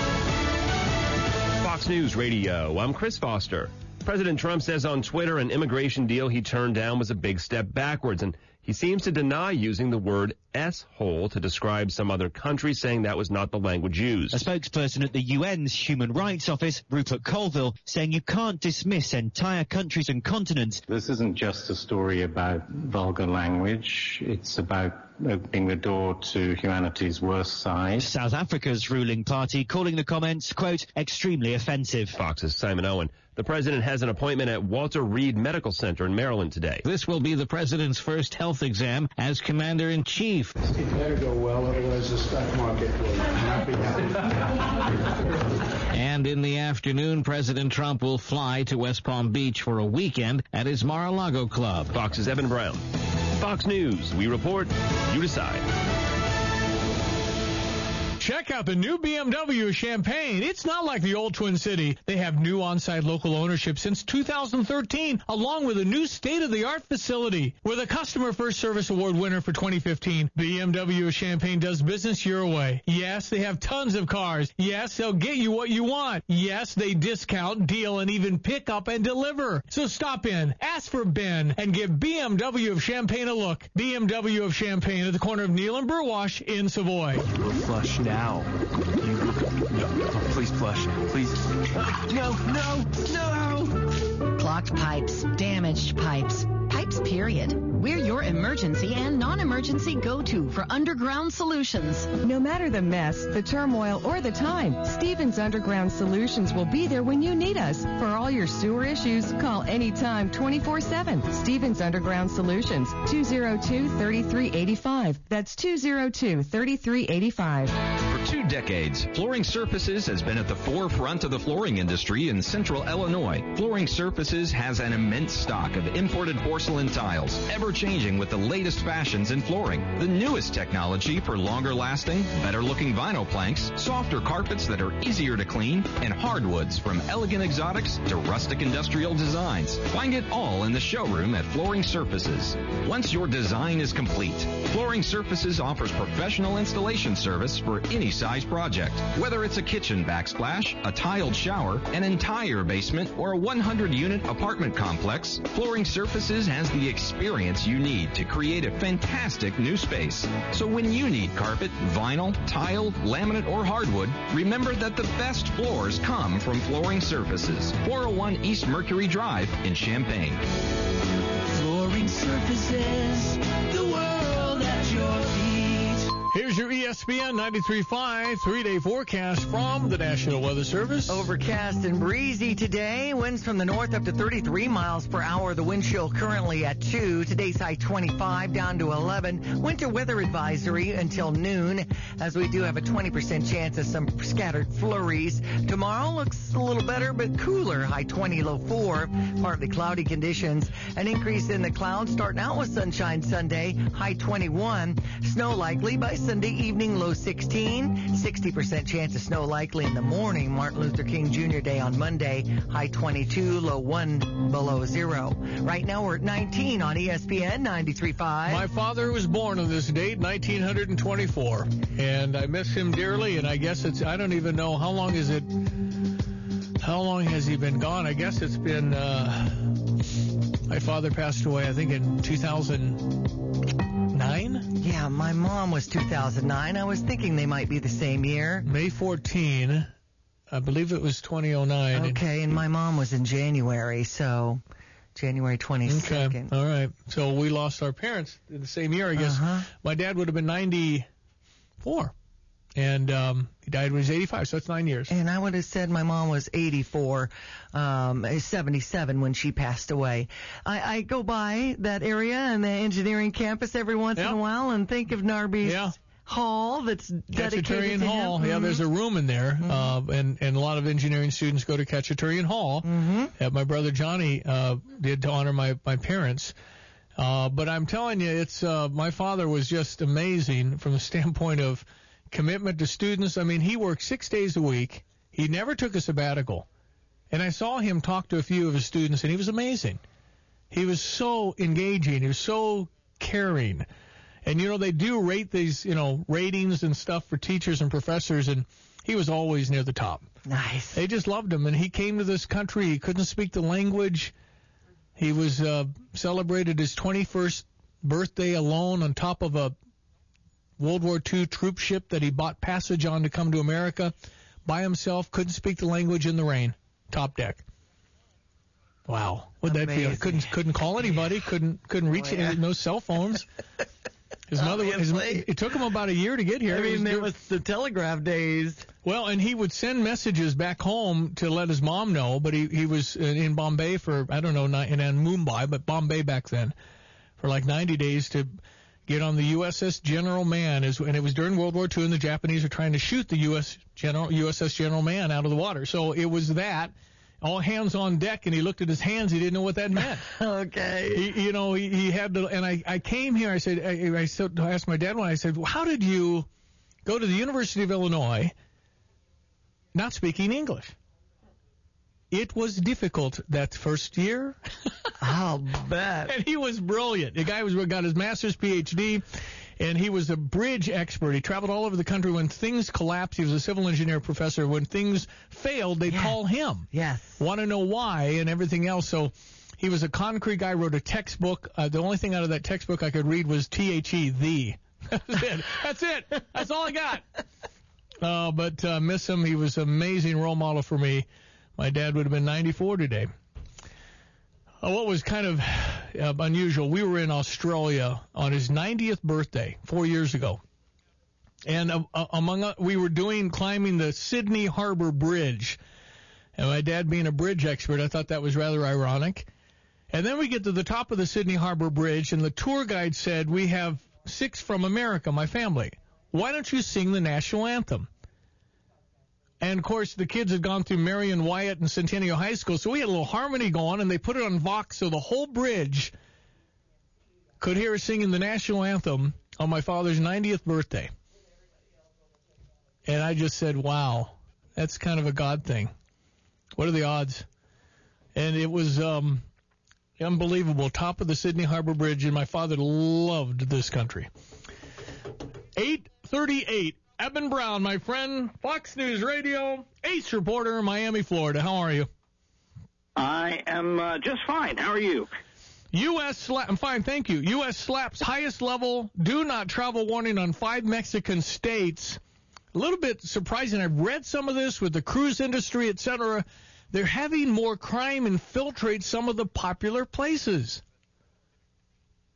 Fox News Radio, I'm Chris Foster. President Trump says on Twitter an immigration deal he turned down was a big step backwards, and he seems to deny using the word S-hole to describe some other country, saying that was not the language used. A spokesperson at the U N's Human Rights Office, Rupert Colville, saying you can't dismiss entire countries and continents. This isn't just a story about vulgar language. It's about opening the door to humanity's worst side. South Africa's ruling party calling the comments, quote, extremely offensive. Fox's Simon Owen. The president has an appointment at Walter Reed Medical Center in Maryland today. This will be the president's first health exam as commander-in-chief. It better go well, otherwise the stock market will not be happy. And in the afternoon, President Trump will fly to West Palm Beach for a weekend at his Mar-a-Lago club. Fox's Evan Brown. Fox News. We report, you decide. Check out the new B M W Champaign. It's not like the old Twin City. They have new on-site local ownership since two thousand thirteen, along with a new state-of-the-art facility. With a Customer First Service Award winner for twenty fifteen, B M W Champaign does business your way. Yes, they have tons of cars. Yes, they'll get you what you want. Yes, they discount, deal, and even pick up and deliver. So stop in, ask for Ben, and give B M W of Champaign a look. B M W of Champaign at the corner of Neal and Burwash in Savoy. We'll flush now. You, no, please flush. Please. No, no, no! Clogged pipes, damaged pipes, pipes period. We're your emergency and non-emergency go-to for underground solutions. No matter the mess, the turmoil, or the time, Stevens Underground Solutions will be there when you need us. For all your sewer issues, call anytime twenty-four seven. Stevens Underground Solutions, two oh two, three three eight five. That's two oh two, three three eight five. For two decades, Flooring Surfaces has been at the forefront of the flooring industry in central Illinois. Flooring Surfaces has an immense stock of imported porcelain tiles, ever changing with the latest fashions in flooring, the newest technology for longer lasting, better looking vinyl planks, softer carpets that are easier to clean, and hardwoods from elegant exotics to rustic industrial designs. Find it all in the showroom at Flooring Surfaces. Once your design is complete, Flooring Surfaces offers professional installation service for any size project. Whether it's a kitchen backsplash, a tiled shower, an entire basement, or a one hundred unit apartment complex, Flooring Surfaces has the experience you need to create a fantastic new space. So when you need carpet, vinyl, tile, laminate, or hardwood, remember that the best floors come from Flooring Surfaces. four oh one East Mercury Drive in Champaign. Flooring Surfaces, the world at your feet. Here's your E S P N ninety-three point five, three-day forecast from the National Weather Service. Overcast and breezy today. Winds from the north up to thirty-three miles per hour. The wind chill currently at two. Today's high twenty-five down to eleven. Winter weather advisory until noon, as we do have a twenty percent chance of some scattered flurries. Tomorrow looks a little better, but cooler. High twenty, low four. Partly cloudy conditions. An increase in the clouds starting out with sunshine Sunday. High twenty-one. Snow likely by Sunday evening, low sixteen. sixty percent chance of snow likely in the morning. Martin Luther King Junior Day on Monday. High twenty-two, low one, below zero. Right now we're at nineteen on E S P N ninety-three point five. My father was born on this date, nineteen twenty-four, and I miss him dearly, and I guess it's, I don't even know, how long is it, how long has he been gone? I guess it's been, uh, my father passed away, I think, in two thousand nine? Yeah, my mom was two thousand nine. I was thinking they might be the same year. May fourteenth, I believe it was two thousand nine. Okay, and my mom was in January, so January twenty-second. Okay, all right. So we lost our parents in the same year, I guess. Uh-huh. My dad would have been ninety-four, and um, he died when he was eighty-five, so that's nine years. And I would have said my mom was eighty-four, um, seventy-seven when she passed away. I, I go by that area and the engineering campus every once Yep. in a while and think of Narby's Yeah. Hall that's dedicated Cachaturian to Hall. him. Yeah, Mhm. there's a room in there, Mm-hmm. uh, and, and a lot of engineering students go to Cachaturian Hall Mm-hmm. that my brother Johnny uh, did to honor my, my parents. Uh, but I'm telling you, it's uh, my father was just amazing from the standpoint of commitment to students. I mean, he worked six days a week. He never took a sabbatical. And I saw him talk to a few of his students, and he was amazing. He was so engaging. He was so caring. And, you know, they do rate these, you know, ratings and stuff for teachers and professors, and he was always near the top. Nice. They just loved him. And he came to this country. He couldn't speak the language. He was uh, celebrated his twenty-first birthday alone on top of a World War Two troop ship that he bought passage on to come to America by himself. Couldn't speak the language in the rain. Top deck. Wow. What'd that feel? Amazing. Couldn't couldn't call anybody. Couldn't couldn't reach Oh, yeah. it. No cell phones. His mother. His, Obviously. it took him about a year to get here. I It mean, was it good. was the telegraph days. Well, and he would send messages back home to let his mom know, but he, he was in in Bombay for, I don't know, not in Mumbai, but Bombay back then, for like ninety days to get on the U S S General Man, is, and it was during World War Two, and the Japanese were trying to shoot the U S General U S S General Man out of the water. So it was that, all hands on deck, and he looked at his hands, he didn't know what that meant. Okay. He, you know, he, he had to, and I, I came here, I said, I, I, said, I asked my dad one, I said, well, how did you go to the University of Illinois not speaking English? It was difficult that first year. I'll bet. And he was brilliant. The guy was got his master's P H D, and he was a bridge expert. He traveled all over the country. When things collapsed, he was a civil engineer professor. When things failed, they'd Yeah. call him. Yes. Want to know why and everything else. So he was a concrete guy, wrote a textbook. Uh, the only thing out of that textbook I could read was T H E, the. That's it. That's it. That's all I got. Uh, but uh, miss him. He was an amazing role model for me. My dad would have been ninety-four today. Uh, what was kind of uh, unusual, we were in Australia on his ninetieth birthday four years ago. And uh, uh, among us, we were doing climbing the Sydney Harbour Bridge. And my dad being a bridge expert, I thought that was rather ironic. And then we get to the top of the Sydney Harbour Bridge, and the tour guide said, we have six from America, my family. Why don't you sing the national anthem? And, of course, the kids had gone through Marion Wyatt and Centennial High School, so we had a little harmony going, and they put it on Vox, so the whole bridge could hear us singing the national anthem on my father's ninetieth birthday. And I just said, wow, that's kind of a God thing. What are the odds? And it was um, unbelievable. Top of the Sydney Harbour Bridge, and my father loved this country. eight thirty-eight. Eben Brown, my friend, Fox News Radio, Ace reporter, Miami, Florida. How are you? I am uh, just fine. How are you? U S slap. I'm fine, thank you. U S slaps highest level do not travel warning on five Mexican states. A little bit surprising. I've read some of this with the cruise industry, et cetera. They're having more crime infiltrate some of the popular places.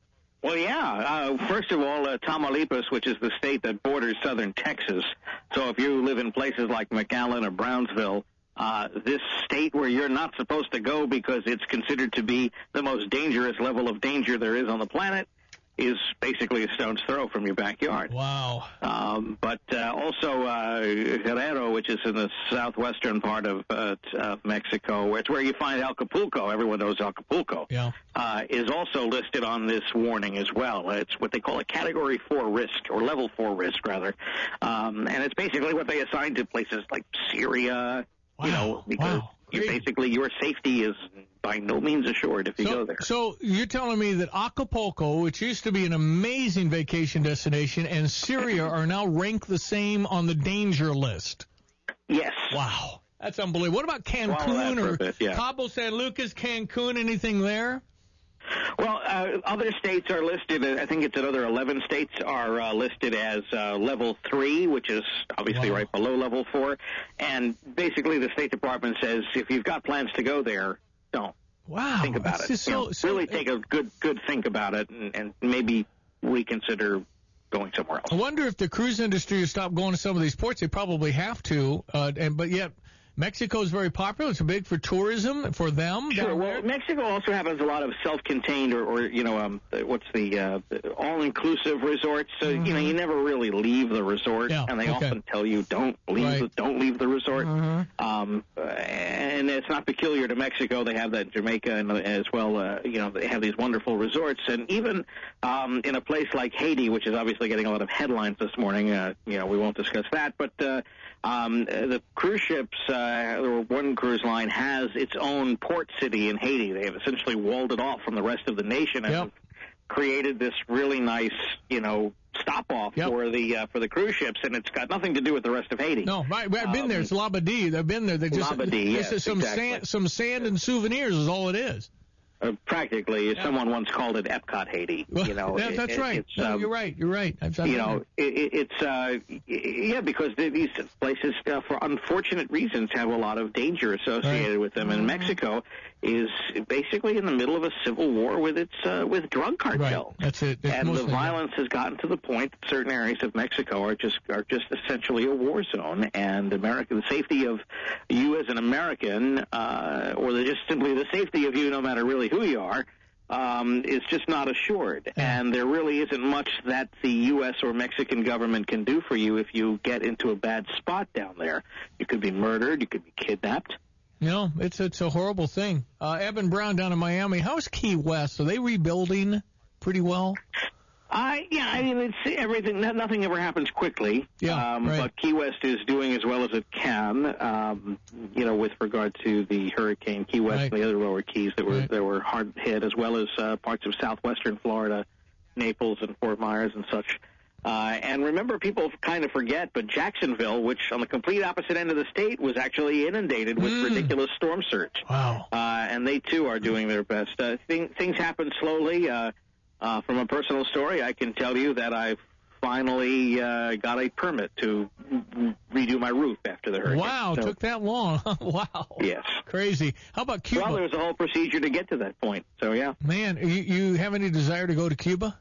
Well, yeah. Uh, first of all, uh, Tamaulipas, which is the state that borders southern Texas. So if you live in places like McAllen or Brownsville, uh, this state where you're not supposed to go because it's considered to be the most dangerous level of danger there is on the planet, is basically a stone's throw from your backyard. Wow. Um, but uh, also uh, Guerrero, which is in the southwestern part of, uh, of Mexico, where it's where you find Acapulco. Everyone knows Acapulco. Yeah. Uh, is also listed on this warning as well. It's what they call a Category four risk, or Level four risk, rather. Um, and it's basically what they assign to places like Syria, wow. you know, because wow. you basically your safety is by no means assured if you so, go there. So you're telling me that Acapulco, which used to be an amazing vacation destination, and Syria are now ranked the same on the danger list? Yes. Wow. That's unbelievable. What about Cancun or bit, yeah. Cabo San Lucas, Cancun, anything there? Well, uh, other states are listed, I think it's another eleven states are uh, listed as uh, level three, which is obviously wow. right below level four. And basically the State Department says if you've got plans to go there, don't. Wow. Think about That's it. just You so, know, so, really take a good good think about it and, and maybe reconsider going somewhere else. I wonder if the cruise industry has stopped going to some of these ports. They probably have to, uh, and but yet Mexico is very popular. It's big for tourism for them. Sure. Well, Mexico also has a lot of self-contained or, or you know, um, what's the, uh, the all-inclusive resorts. So mm-hmm. you know, you never really leave the resort, yeah, and they okay. often tell you don't leave, right. the, don't leave the resort. Mm-hmm. Um, and it's not peculiar to Mexico. They have that in Jamaica and as well. Uh, you know, they have these wonderful resorts, and even um, in a place like Haiti, which is obviously getting a lot of headlines this morning. Uh, you know, we won't discuss that, but. Uh, Um, the cruise ships, uh, or one cruise line has its own port city in Haiti. They have essentially walled it off from the rest of the nation and yep. have created this really nice, you know, stop off yep. for the uh, for the cruise ships, and it's got nothing to do with the rest of Haiti. No, I've been um, there. It's Labadee. I've been there. They just Labadee, yes, some exactly. sand, some sand and souvenirs is all it is. Uh, practically, yeah. someone once called it Epcot Haiti. You know, yeah, that's it, right. It's, no, um, you're right. You're right. I've you know, it, it's uh, yeah, because these places, uh, for unfortunate reasons, have a lot of danger associated right. with them. And Mexico is basically in the middle of a civil war with its uh, with drug cartels. Right. That's it. It's and the violence has gotten to the point that certain areas of Mexico are just are just essentially a war zone. And America, the safety of you as an American, uh, or the, just simply the safety of you, no matter really who you are, um, is just not assured. Yeah. And there really isn't much that the U S or Mexican government can do for you if you get into a bad spot down there. You could be murdered. You could be kidnapped. No, it's it's a horrible thing. Uh, Eben Brown down in Miami. How's Key West? Are they rebuilding pretty well? Uh, yeah, I mean, it's everything. Nothing ever happens quickly. Yeah, um, right. But Key West is doing as well as it can. Um, you know, with regard to the hurricane, Key West right. and the other lower keys that were right. that were hard hit, as well as uh, parts of southwestern Florida, Naples and Fort Myers and such. Uh, and remember, people kind of forget, but Jacksonville, which on the complete opposite end of the state, was actually inundated with mm. ridiculous storm surge. Wow. Uh, and they, too, are doing their best. Uh, thing, things happen slowly. Uh, uh, from a personal story, I can tell you that I've finally uh, got a permit to redo my roof after the hurricane. Wow, so, took that long. Wow. Yes. Crazy. How about Cuba? Well, there was a whole procedure to get to that point, so yeah. Man, you, you have any desire to go to Cuba?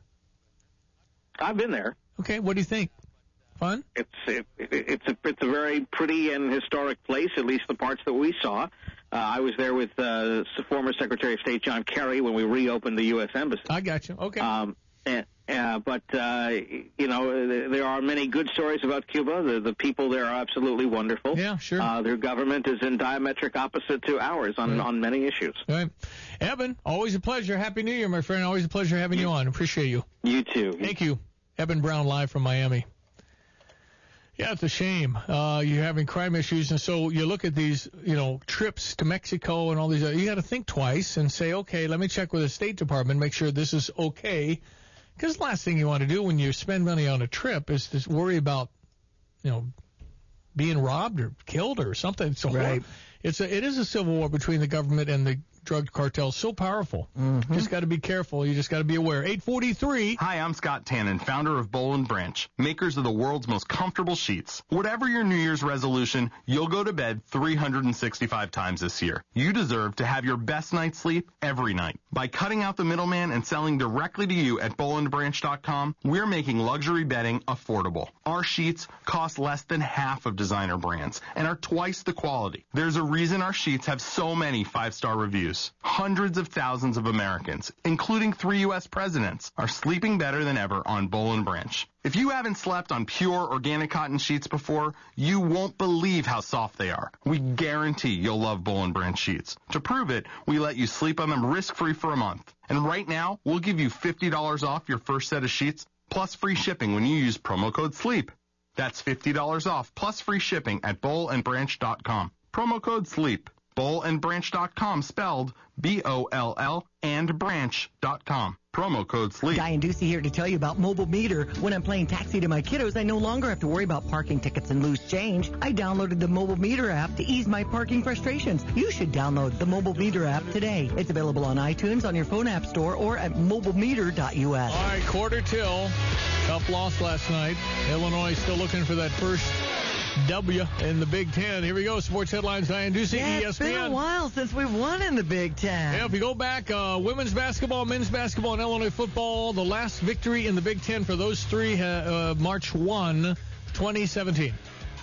I've been there. Okay, what do you think? Fun? It's it, it's a it's a very pretty and historic place, at least the parts that we saw. Uh, I was there with uh, former Secretary of State John Kerry when we reopened the U S Embassy. I got you. Okay. Um, and, uh, but uh, you know, there are many good stories about Cuba. The, the people there are absolutely wonderful. Yeah, sure. Uh, their government is in diametric opposite to ours on right. on many issues. All right. Eben, always a pleasure. Happy New Year, my friend. Always a pleasure having you on. Appreciate you. You too. Thank you. Eben Brown live from Miami. Yeah, it's a shame. Uh, you're having crime issues, and so you look at these, you know, trips to Mexico and all these. You got to think twice and say, okay, let me check with the State Department, make sure this is okay. Because the last thing you want to do when you spend money on a trip is to worry about, you know, being robbed or killed or something. So right. It's a, it is a civil war between the government and the drug cartels so powerful. Mm-hmm. Just got to be careful. You just got to be aware. eight forty-three. Hi, I'm Scott Tannen, founder of Boll and Branch, makers of the world's most comfortable sheets. Whatever your New Year's resolution, you'll go to bed three hundred sixty-five times this year. You deserve to have your best night's sleep every night. By cutting out the middleman and selling directly to you at boll and branch dot com, we're making luxury bedding affordable. Our sheets cost less than half of designer brands and are twice the quality. There's a reason our sheets have so many five-star reviews. Hundreds of thousands of Americans, including three U S presidents, are sleeping better than ever on Boll and Branch. If you haven't slept on pure organic cotton sheets before, you won't believe how soft they are. We guarantee you'll love Boll and Branch sheets. To prove it, we let you sleep on them risk-free for a month. And right now, we'll give you fifty dollars off your first set of sheets, plus free shipping when you use promo code SLEEP. That's fifty dollars off, plus free shipping at boll and branch dot com. Promo code SLEEP. boll and branch dot com, spelled B O L L and branch dot com. Promo code SLEEP. Diane Ducey here to tell you about Mobile Meter. When I'm playing taxi to my kiddos, I no longer have to worry about parking tickets and loose change. I downloaded the Mobile Meter app to ease my parking frustrations. You should download the Mobile Meter app today. It's available on iTunes, on your phone app store, or at mobile meter dot U S. All right, quarter till. Tough loss last night. Illinois still looking for that first W in the Big Ten. Here we go. Sports headlines. Diane Ducey, yeah, E S P N. It's been a while since we've won in the Big Ten. Yeah, if you go back, uh, women's basketball, men's basketball, and Illinois football, the last victory in the Big Ten for those three, uh, March first, twenty seventeen.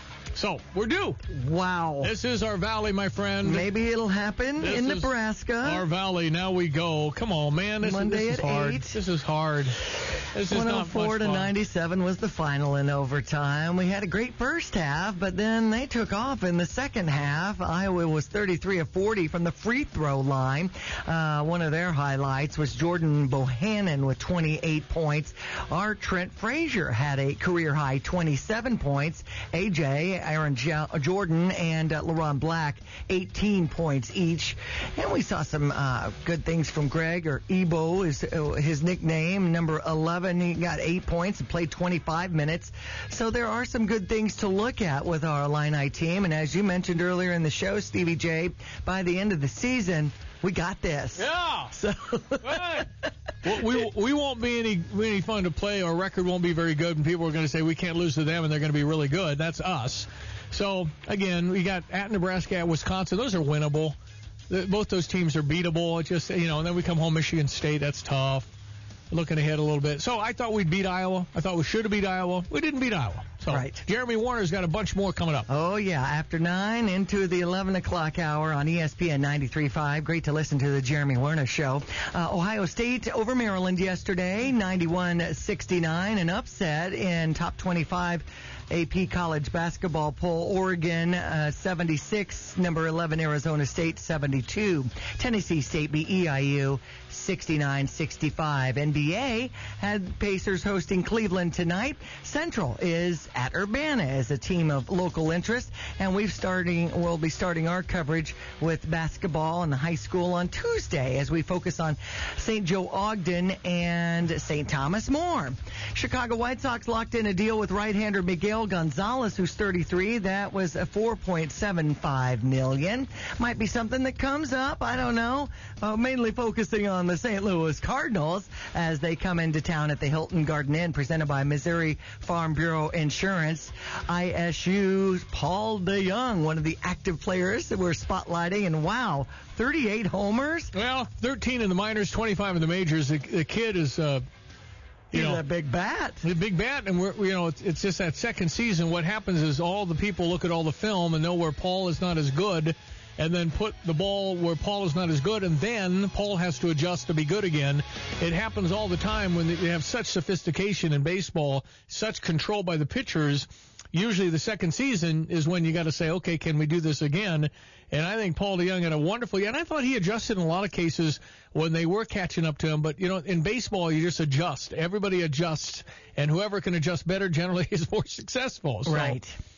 So, we're due. Wow. This is our valley, my friend. Maybe it'll happen this in Nebraska. Our valley. Now we go. Come on, man. This, Monday is, this at is hard. eight. This is hard. This is one oh not four much to fun. ninety-seven was the final in overtime. We had a great first half, but then they took off in the second half. Iowa was thirty-three of forty from the free throw line. Uh, one of their highlights was Jordan Bohannon with twenty-eight points. Our Trent Frazier had a career-high twenty-seven points. A J, Aaron jo- Jordan, and uh, LeRon Black, eighteen points each. And we saw some uh, good things from Greg, or Ebo is uh, his nickname, number eleven. He got eight points and played twenty-five minutes. So there are some good things to look at with our Illini team. And as you mentioned earlier in the show, Stevie J, by the end of the season, we got this. Yeah. So right. well, we we won't be any any fun to play. Our record won't be very good, and people are going to say we can't lose to them, and they're going to be really good. That's us. So again, we got at Nebraska, at Wisconsin. Those are winnable. The, both those teams are beatable. It just you know, and then we come home Michigan State. That's tough. Looking ahead a little bit. So I thought we'd beat Iowa. I thought we should have beat Iowa. We didn't beat Iowa. So right. Jeremy Warner's got a bunch more coming up. Oh, yeah. After nine into the eleven o'clock hour on E S P N ninety-three point five. Great to listen to the Jeremy Warner Show. Uh, Ohio State over Maryland yesterday, ninety-one sixty-nine. An upset in top twenty-five A P college basketball poll. Oregon uh, seventy-six, number eleven Arizona State seventy-two. Tennessee State beat E I U sixty-nine sixty-five. N B A had Pacers hosting Cleveland tonight. Central is at Urbana as a team of local interest, and we've starting we'll be starting our coverage with basketball in the high school on Tuesday as we focus on Saint Joe Ogden and Saint Thomas More. Chicago White Sox locked in a deal with right-hander Miguel Gonzalez, who's thirty-three. That was a four point seven five million dollars. Might be something that comes up. I don't know. Uh, mainly focusing on the Saint Louis Cardinals as they come into town at the Hilton Garden Inn, presented by Missouri Farm Bureau Insurance. I S U's Paul DeYoung, one of the active players that we're spotlighting, and wow, thirty-eight homers. Well, thirteen in the minors, twenty-five in the majors. The, the kid is, uh, you He's know, a big bat. A big bat, and we're, you know, it's, it's just that second season. What happens is all the people look at all the film and know where Paul is not as good, and then put the ball where Paul is not as good, and then Paul has to adjust to be good again. It happens all the time when you have such sophistication in baseball, such control by the pitchers. Usually the second season is when you got to say, okay, can we do this again? And I think Paul DeYoung had a wonderful year, and I thought he adjusted in a lot of cases when they were catching up to him. But, you know, in baseball, you just adjust. Everybody adjusts, and whoever can adjust better generally is more successful. So, right.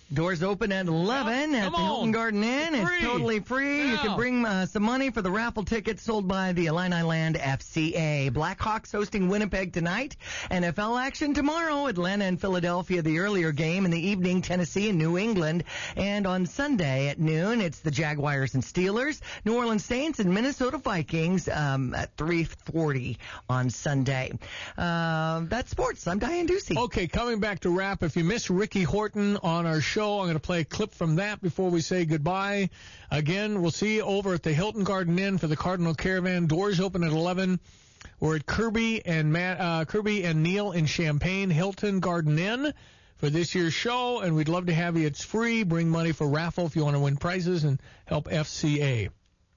Doors open at eleven Yep. at Come the Hilton on. Garden Inn. It's It's free. totally free. Yeah. You can bring uh, some money for the raffle tickets sold by the Illini Land F C A. Blackhawks hosting Winnipeg tonight. N F L action tomorrow. Atlanta and Philadelphia, the earlier game. In the evening, Tennessee and New England. And on Sunday at noon, it's the Jaguars and Steelers. New Orleans Saints and Minnesota Vikings um, at three forty on Sunday. Uh, that's sports. I'm Diane Ducey. Okay, coming back to rap, if you missed Ricky Horton on our show, I'm going to play a clip from that before we say goodbye. Again, we'll see you over at the Hilton Garden Inn for the Cardinal Caravan. Doors open at eleven. We're at Kirby and Matt, uh, Kirby and Neil in Champaign, Hilton Garden Inn for this year's show, and we'd love to have you. It's free. Bring money for raffle if you want to win prizes and help F C A.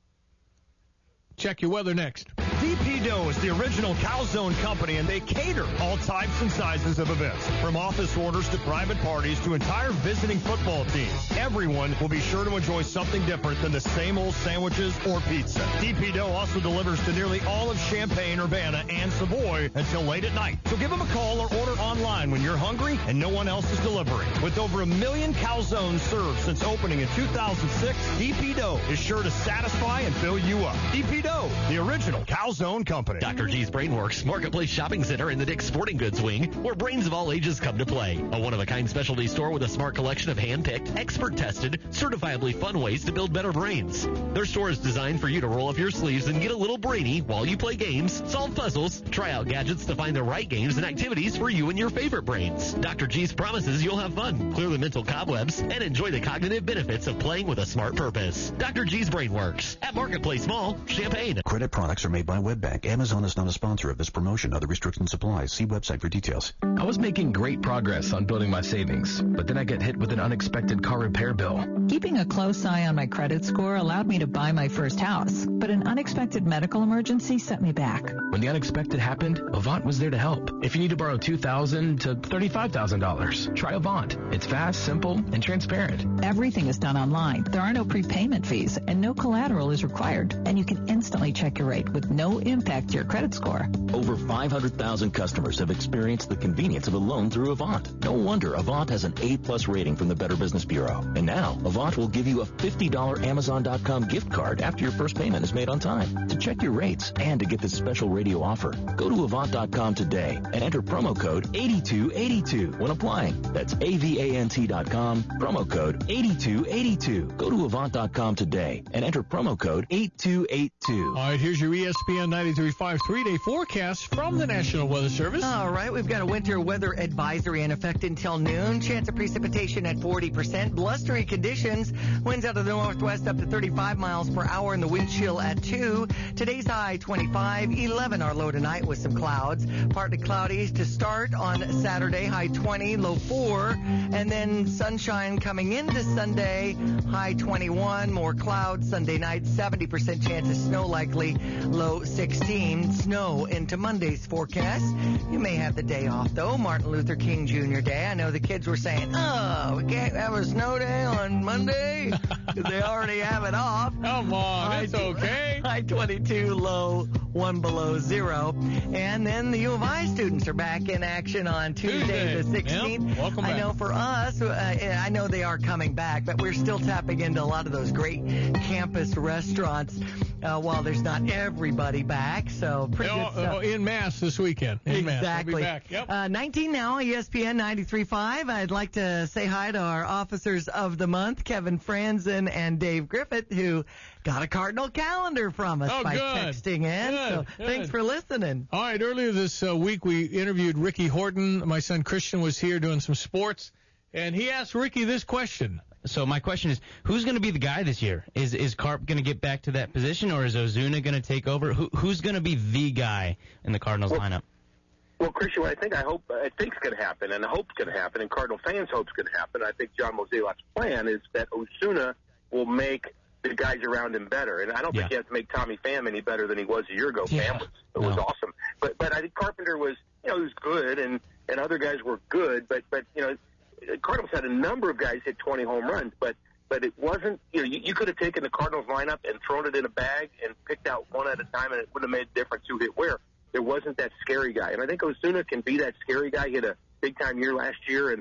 Check your weather next. D P Dough is the original Calzone company, and they cater all types and sizes of events, from office orders to private parties to entire visiting football teams. Everyone will be sure to enjoy something different than the same old sandwiches or pizza. D P Dough also delivers to nearly all of Champaign, Urbana, and Savoy until late at night. So give them a call or order online when you're hungry and no one else is delivering. With over a million calzones served since opening in two thousand six, D P Dough is sure to satisfy and fill you up. D P Dough, the original Calzone company. Doctor G's Brainworks Marketplace Shopping Center in the Dick's Sporting Goods wing, where brains of all ages come to play. A one-of-a-kind specialty store with a smart collection of hand-picked, expert-tested, certifiably fun ways to build better brains. Their store is designed for you to roll up your sleeves and get a little brainy while you play games, solve puzzles, try out gadgets to find the right games and activities for you and your favorite brains. Doctor G's promises you'll have fun, clear the mental cobwebs, and enjoy the cognitive benefits of playing with a smart purpose. Doctor G's Brainworks at Marketplace Mall, Champaign. Credit products are made by WebBank. Amazon is not a sponsor of this promotion. Other restrictions apply. See website for details. I was making great progress on building my savings, but then I get hit with an unexpected car repair bill. Keeping a close eye on my credit score allowed me to buy my first house, but an unexpected medical emergency set me back. When the unexpected happened, Avant was there to help. If you need to borrow two thousand dollars to thirty-five thousand dollars, try Avant. It's fast, simple, and transparent. Everything is done online. There are no prepayment fees, and no collateral is required, and you can instantly check your rate with no impact to your credit score. Over five hundred thousand customers have experienced the convenience of a loan through Avant. No wonder Avant has an A-plus rating from the Better Business Bureau. And now, Avant will give you a fifty dollars Amazon dot com gift card after your first payment is made on time. To check your rates and to get this special radio offer, go to Avant dot com today and enter promo code eighty-two eighty-two when applying. That's A V A N T dot com, promo code eighty-two eighty-two. Go to Avant dot com today and enter promo code eighty-two eighty-two. All right, here's your E S P N ninety-three point five three-day forecast from the National Weather Service. All right, we've got a winter weather advisory in effect until noon. Chance of precipitation at forty percent. Blustery conditions. Winds out of the northwest up to thirty-five miles per hour and the wind chill at two. Today's high twenty-five, eleven our low tonight with some clouds. Partly cloudy to start on Saturday, high twenty, low four. And then sunshine coming into Sunday, high twenty-one, more clouds. Sunday night, seventy percent chance of snow likely, low sixteen. Snow into Monday's forecast. You may have the day off, though. Martin Luther King Junior Day. I know the kids were saying, oh, we can't have a snow day on Monday because they already have it off. Come on, high that's okay. High twenty-two, low one below zero. And then the U of I students are back in action on Tuesday, Tuesday. the sixteenth. Yep. Welcome I back. know for us, uh, I know they are coming back, but we're still tapping into a lot of those great campus restaurants uh, while there's not everybody back. So pretty Oh, good stuff. oh, in Mass this weekend. In Mass. We'll Exactly. be back. Yep. Uh, nineteen now, E S P N ninety-three point five. I'd like to say hi to our officers of the month, Kevin Franzen and Dave Griffith, who got a Cardinal calendar from us Oh, by good. texting in. Good, so good. thanks for listening. All right, earlier this uh, week we interviewed Ricky Horton. My son Christian was here doing some sports, and he asked Ricky this question. So my question is, who's going to be the guy this year? Is is Carp going to get back to that position, or is Ozuna going to take over? Who, who's going to be the guy in the Cardinals well, lineup? Well, Christian, what I think I hope I think's going to happen, and I hope it's going to happen, and Cardinal fans hope it's going to happen. I think John Mozeliak's plan is that Ozuna will make the guys around him better, and I don't think Yeah. he has to make Tommy Pham any better than he was a year ago. Yeah. Pham was, it was No. awesome, but but I think Carpenter was, you know, he was good, and and other guys were good, but but you know, Cardinals had a number of guys hit twenty home runs, but. But it wasn't, you know, you, you could have taken the Cardinals lineup and thrown it in a bag and picked out one at a time, and it wouldn't have made a difference who hit where. There wasn't that scary guy. And I think Ozuna can be that scary guy. He had a big-time year last year, and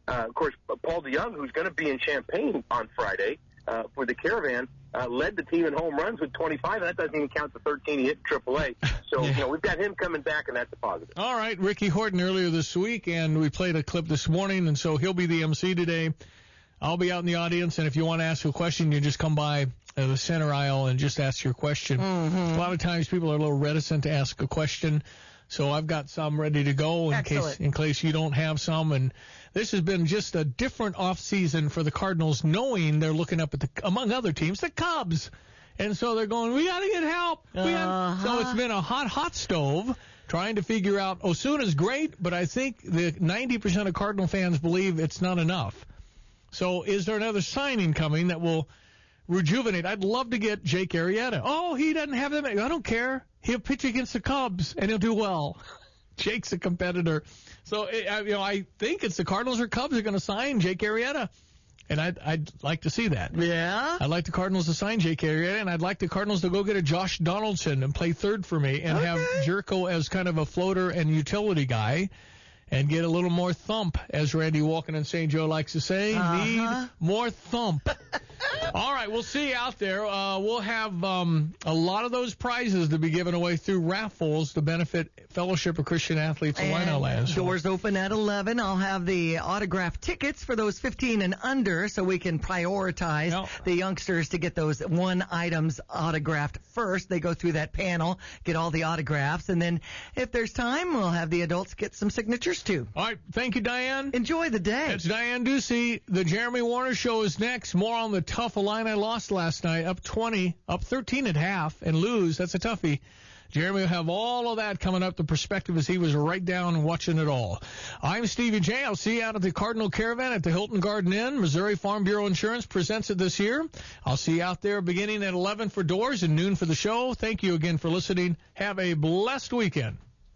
Uh, of course, Paul DeYoung, who's going to be in Champaign on Friday uh, for the Caravan, uh, led the team in home runs with twenty-five, and that doesn't even count the thirteen he hit in triple A. So, yeah. you know, we've got him coming back, and that's a positive. All right, Ricky Horton earlier this week, and we played a clip this morning, and so he'll be the M C today. I'll be out in the audience, and if you want to ask a question, you just come by uh, the center aisle and just ask your question. Mm-hmm. A lot of times people are a little reticent to ask a question, so I've got some ready to go in Excellent. case in case you don't have some. And this has been just a different off season for the Cardinals, knowing they're looking up at the, among other teams, the Cubs. And so they're going, we got to get help. We gotta. Uh-huh. So it's been a hot, hot stove trying to figure out. Osuna's great, but I think the ninety percent of Cardinal fans believe it's not enough. So is there another signing coming that will rejuvenate? I'd love to get Jake Arrieta. Oh, he doesn't have them. I don't care. He'll pitch against the Cubs, and he'll do well. Jake's a competitor. So, you know, I think it's the Cardinals or Cubs are going to sign Jake Arrieta. And I'd, I'd like to see that. Yeah? I'd like the Cardinals to sign Jake Arrieta, and I'd like the Cardinals to go get a Josh Donaldson and play third for me and okay. have Jerko as kind of a floater and utility guy and get a little more thump, as Randy Walken in Saint Joe likes to say. Uh-huh. Need more thump. All right, we'll see you out there. Uh, we'll have um, a lot of those prizes to be given away through raffles to benefit Fellowship of Christian Athletes in Wino Land. Doors open at eleven. I'll have the autographed tickets for those fifteen and under so we can prioritize Yep. the youngsters to get those one items autographed first. They go through that panel, get all the autographs, and then if there's time, we'll have the adults get some signatures too. All right, thank you, Diane. Enjoy the day. It's Diane Ducey. The Jeremy Warner Show is next. More on the tough Illini lost last night, up twenty, up thirteen at half, and lose. That's a toughie. Jeremy will have all of that coming up, the perspective as he was right down and watching it all. I'm Stevie J. I'll see you out at the Cardinal Caravan at the Hilton Garden Inn. Missouri Farm Bureau Insurance presents it this year. I'll see you out there beginning at eleven for doors and noon for the show. Thank you again for listening. Have a blessed weekend.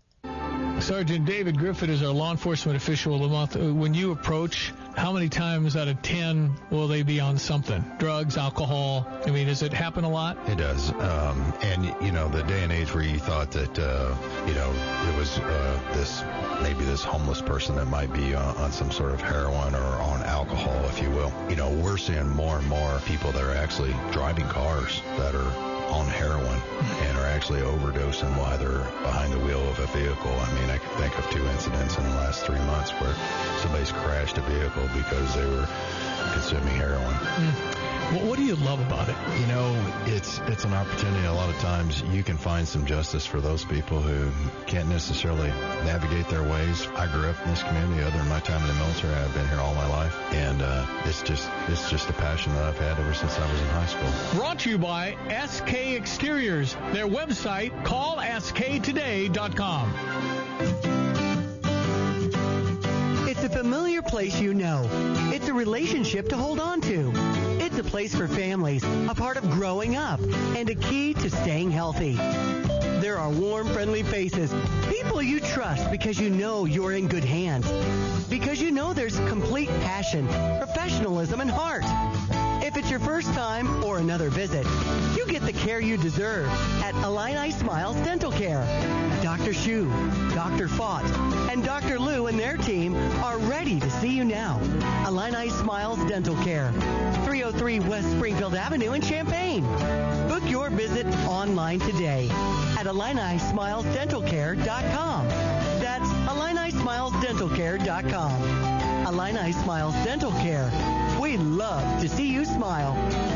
Sergeant David Griffith is our law enforcement official of the month. When you approach, how many times out of ten will they be on something? Drugs, alcohol? I mean, does it happen a lot? It does. Um, and, you know, the day and age where you thought that, uh, you know, it was uh, this, maybe this homeless person that might be uh, on some sort of heroin or on alcohol, if you will. You know, we're seeing more and more people that are actually driving cars that are on heroin and are actually overdosing while they're behind the wheel of a vehicle. I mean, I can think of two incidents in the last three months where somebody's crashed a vehicle because they were consuming heroin. Mm. Well, what do you love about it? You know, it's it's an opportunity. A lot of times you can find some justice for those people who can't necessarily navigate their ways. I grew up in this community. Other than my time in the military, I've been here all my life, and uh, it's just it's just a passion that I've had ever since I was in high school. Brought to you by S K Exteriors. Their website, call S K today dot com. It's a familiar place you know. It's a relationship to hold on to. It's a place for families, a part of growing up, and a key to staying healthy. There are warm, friendly faces, people you trust because you know you're in good hands, because you know there's complete passion, professionalism, and heart. If it's your first time or another visit, you get the care you deserve at Illini Smiles Dental Care. Doctor Shu, Doctor Fott, and Doctor Lou and their team are ready to see you now. Illini Smiles Dental Care, three oh three West Springfield Avenue in Champaign. Book your visit online today at Illini Smiles Dental Care dot com. That's Illini Smiles Dental Care dot com. Illini Smiles Dental Care. We love to see you smile.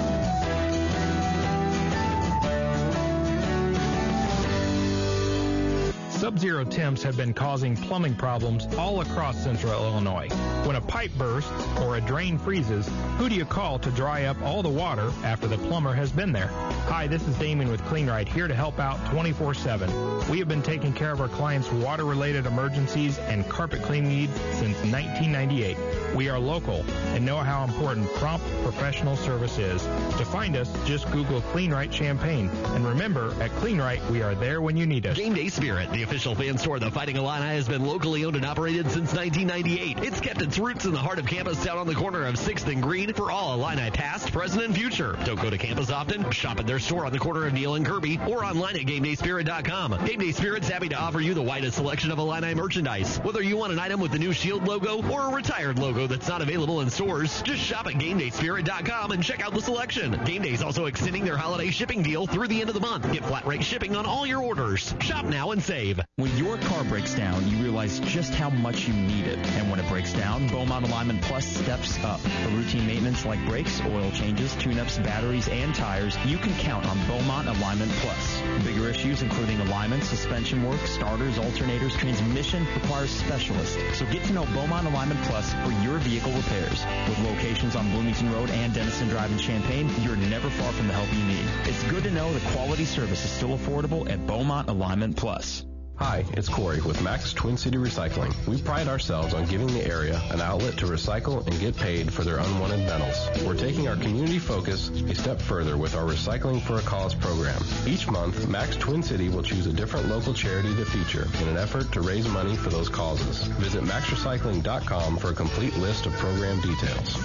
Sub-zero temps have been causing plumbing problems all across central Illinois. When a pipe bursts or a drain freezes, who do you call to dry up all the water after the plumber has been there? Hi, this is Damon with CleanRite, here to help out twenty-four seven. We have been taking care of our clients' water-related emergencies and carpet cleaning needs since nineteen ninety-eight. We are local and know how important prompt professional service is. To find us, just Google CleanRite Champaign. And remember, at CleanRite, we are there when you need us. Game Day Spirit, the official fan store of the Fighting Illini has been locally owned and operated since nineteen ninety-eight. It's kept its roots in the heart of campus town on the corner of sixth and Green for all Illini past, present, and future. Don't go to campus often? Shop at their store on the corner of Neal and Kirby or online at game day spirit dot com. Game Day Spirit's happy to offer you the widest selection of Illini merchandise. Whether you want an item with the new Shield logo or a retired logo that's not available in stores, just shop at game day spirit dot com and check out the selection. Game Day is also extending their holiday shipping deal through the end of the month. Get flat rate shipping on all your orders. Shop now and save. When your car breaks down, you realize just how much you need it. And when it breaks down, Beaumont Alignment Plus steps up. For routine maintenance like brakes, oil changes, tune-ups, batteries, and tires, you can count on Beaumont Alignment Plus. Bigger issues including alignment, suspension work, starters, alternators, transmission requires specialists. So get to know Beaumont Alignment Plus for your vehicle repairs. With locations on Bloomington Road and Denison Drive in Champaign, you're never far from the help you need. It's good to know that quality service is still affordable at Beaumont Alignment Plus. Hi, it's Corey with Max Twin City Recycling. We pride ourselves on giving the area an outlet to recycle and get paid for their unwanted metals. We're taking our community focus a step further with our Recycling for a Cause program. Each month, Max Twin City will choose a different local charity to feature in an effort to raise money for those causes. Visit max recycling dot com for a complete list of program details.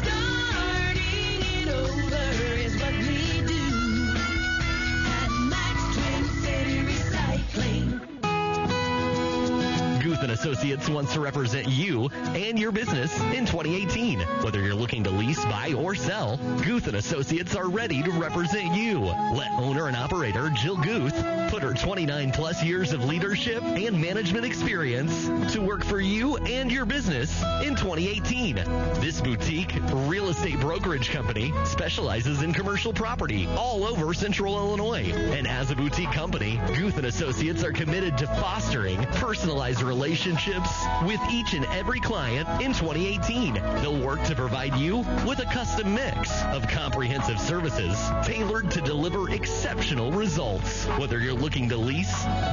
Guth and Associates wants to represent you and your business in twenty eighteen. Whether you're looking to lease, buy, or sell, Guth and Associates are ready to represent you. Let owner and operator Jill Guth put her twenty-nine plus years of leadership and management experience to work for you and your business in twenty eighteen. This boutique real estate brokerage company specializes in commercial property all over Central Illinois. And as a boutique company, Guth and Associates are committed to fostering personalized relationships with each and every client in twenty eighteen. They'll work to provide you with a custom mix of comprehensive services tailored to deliver exceptional results. Whether you're looking to lease,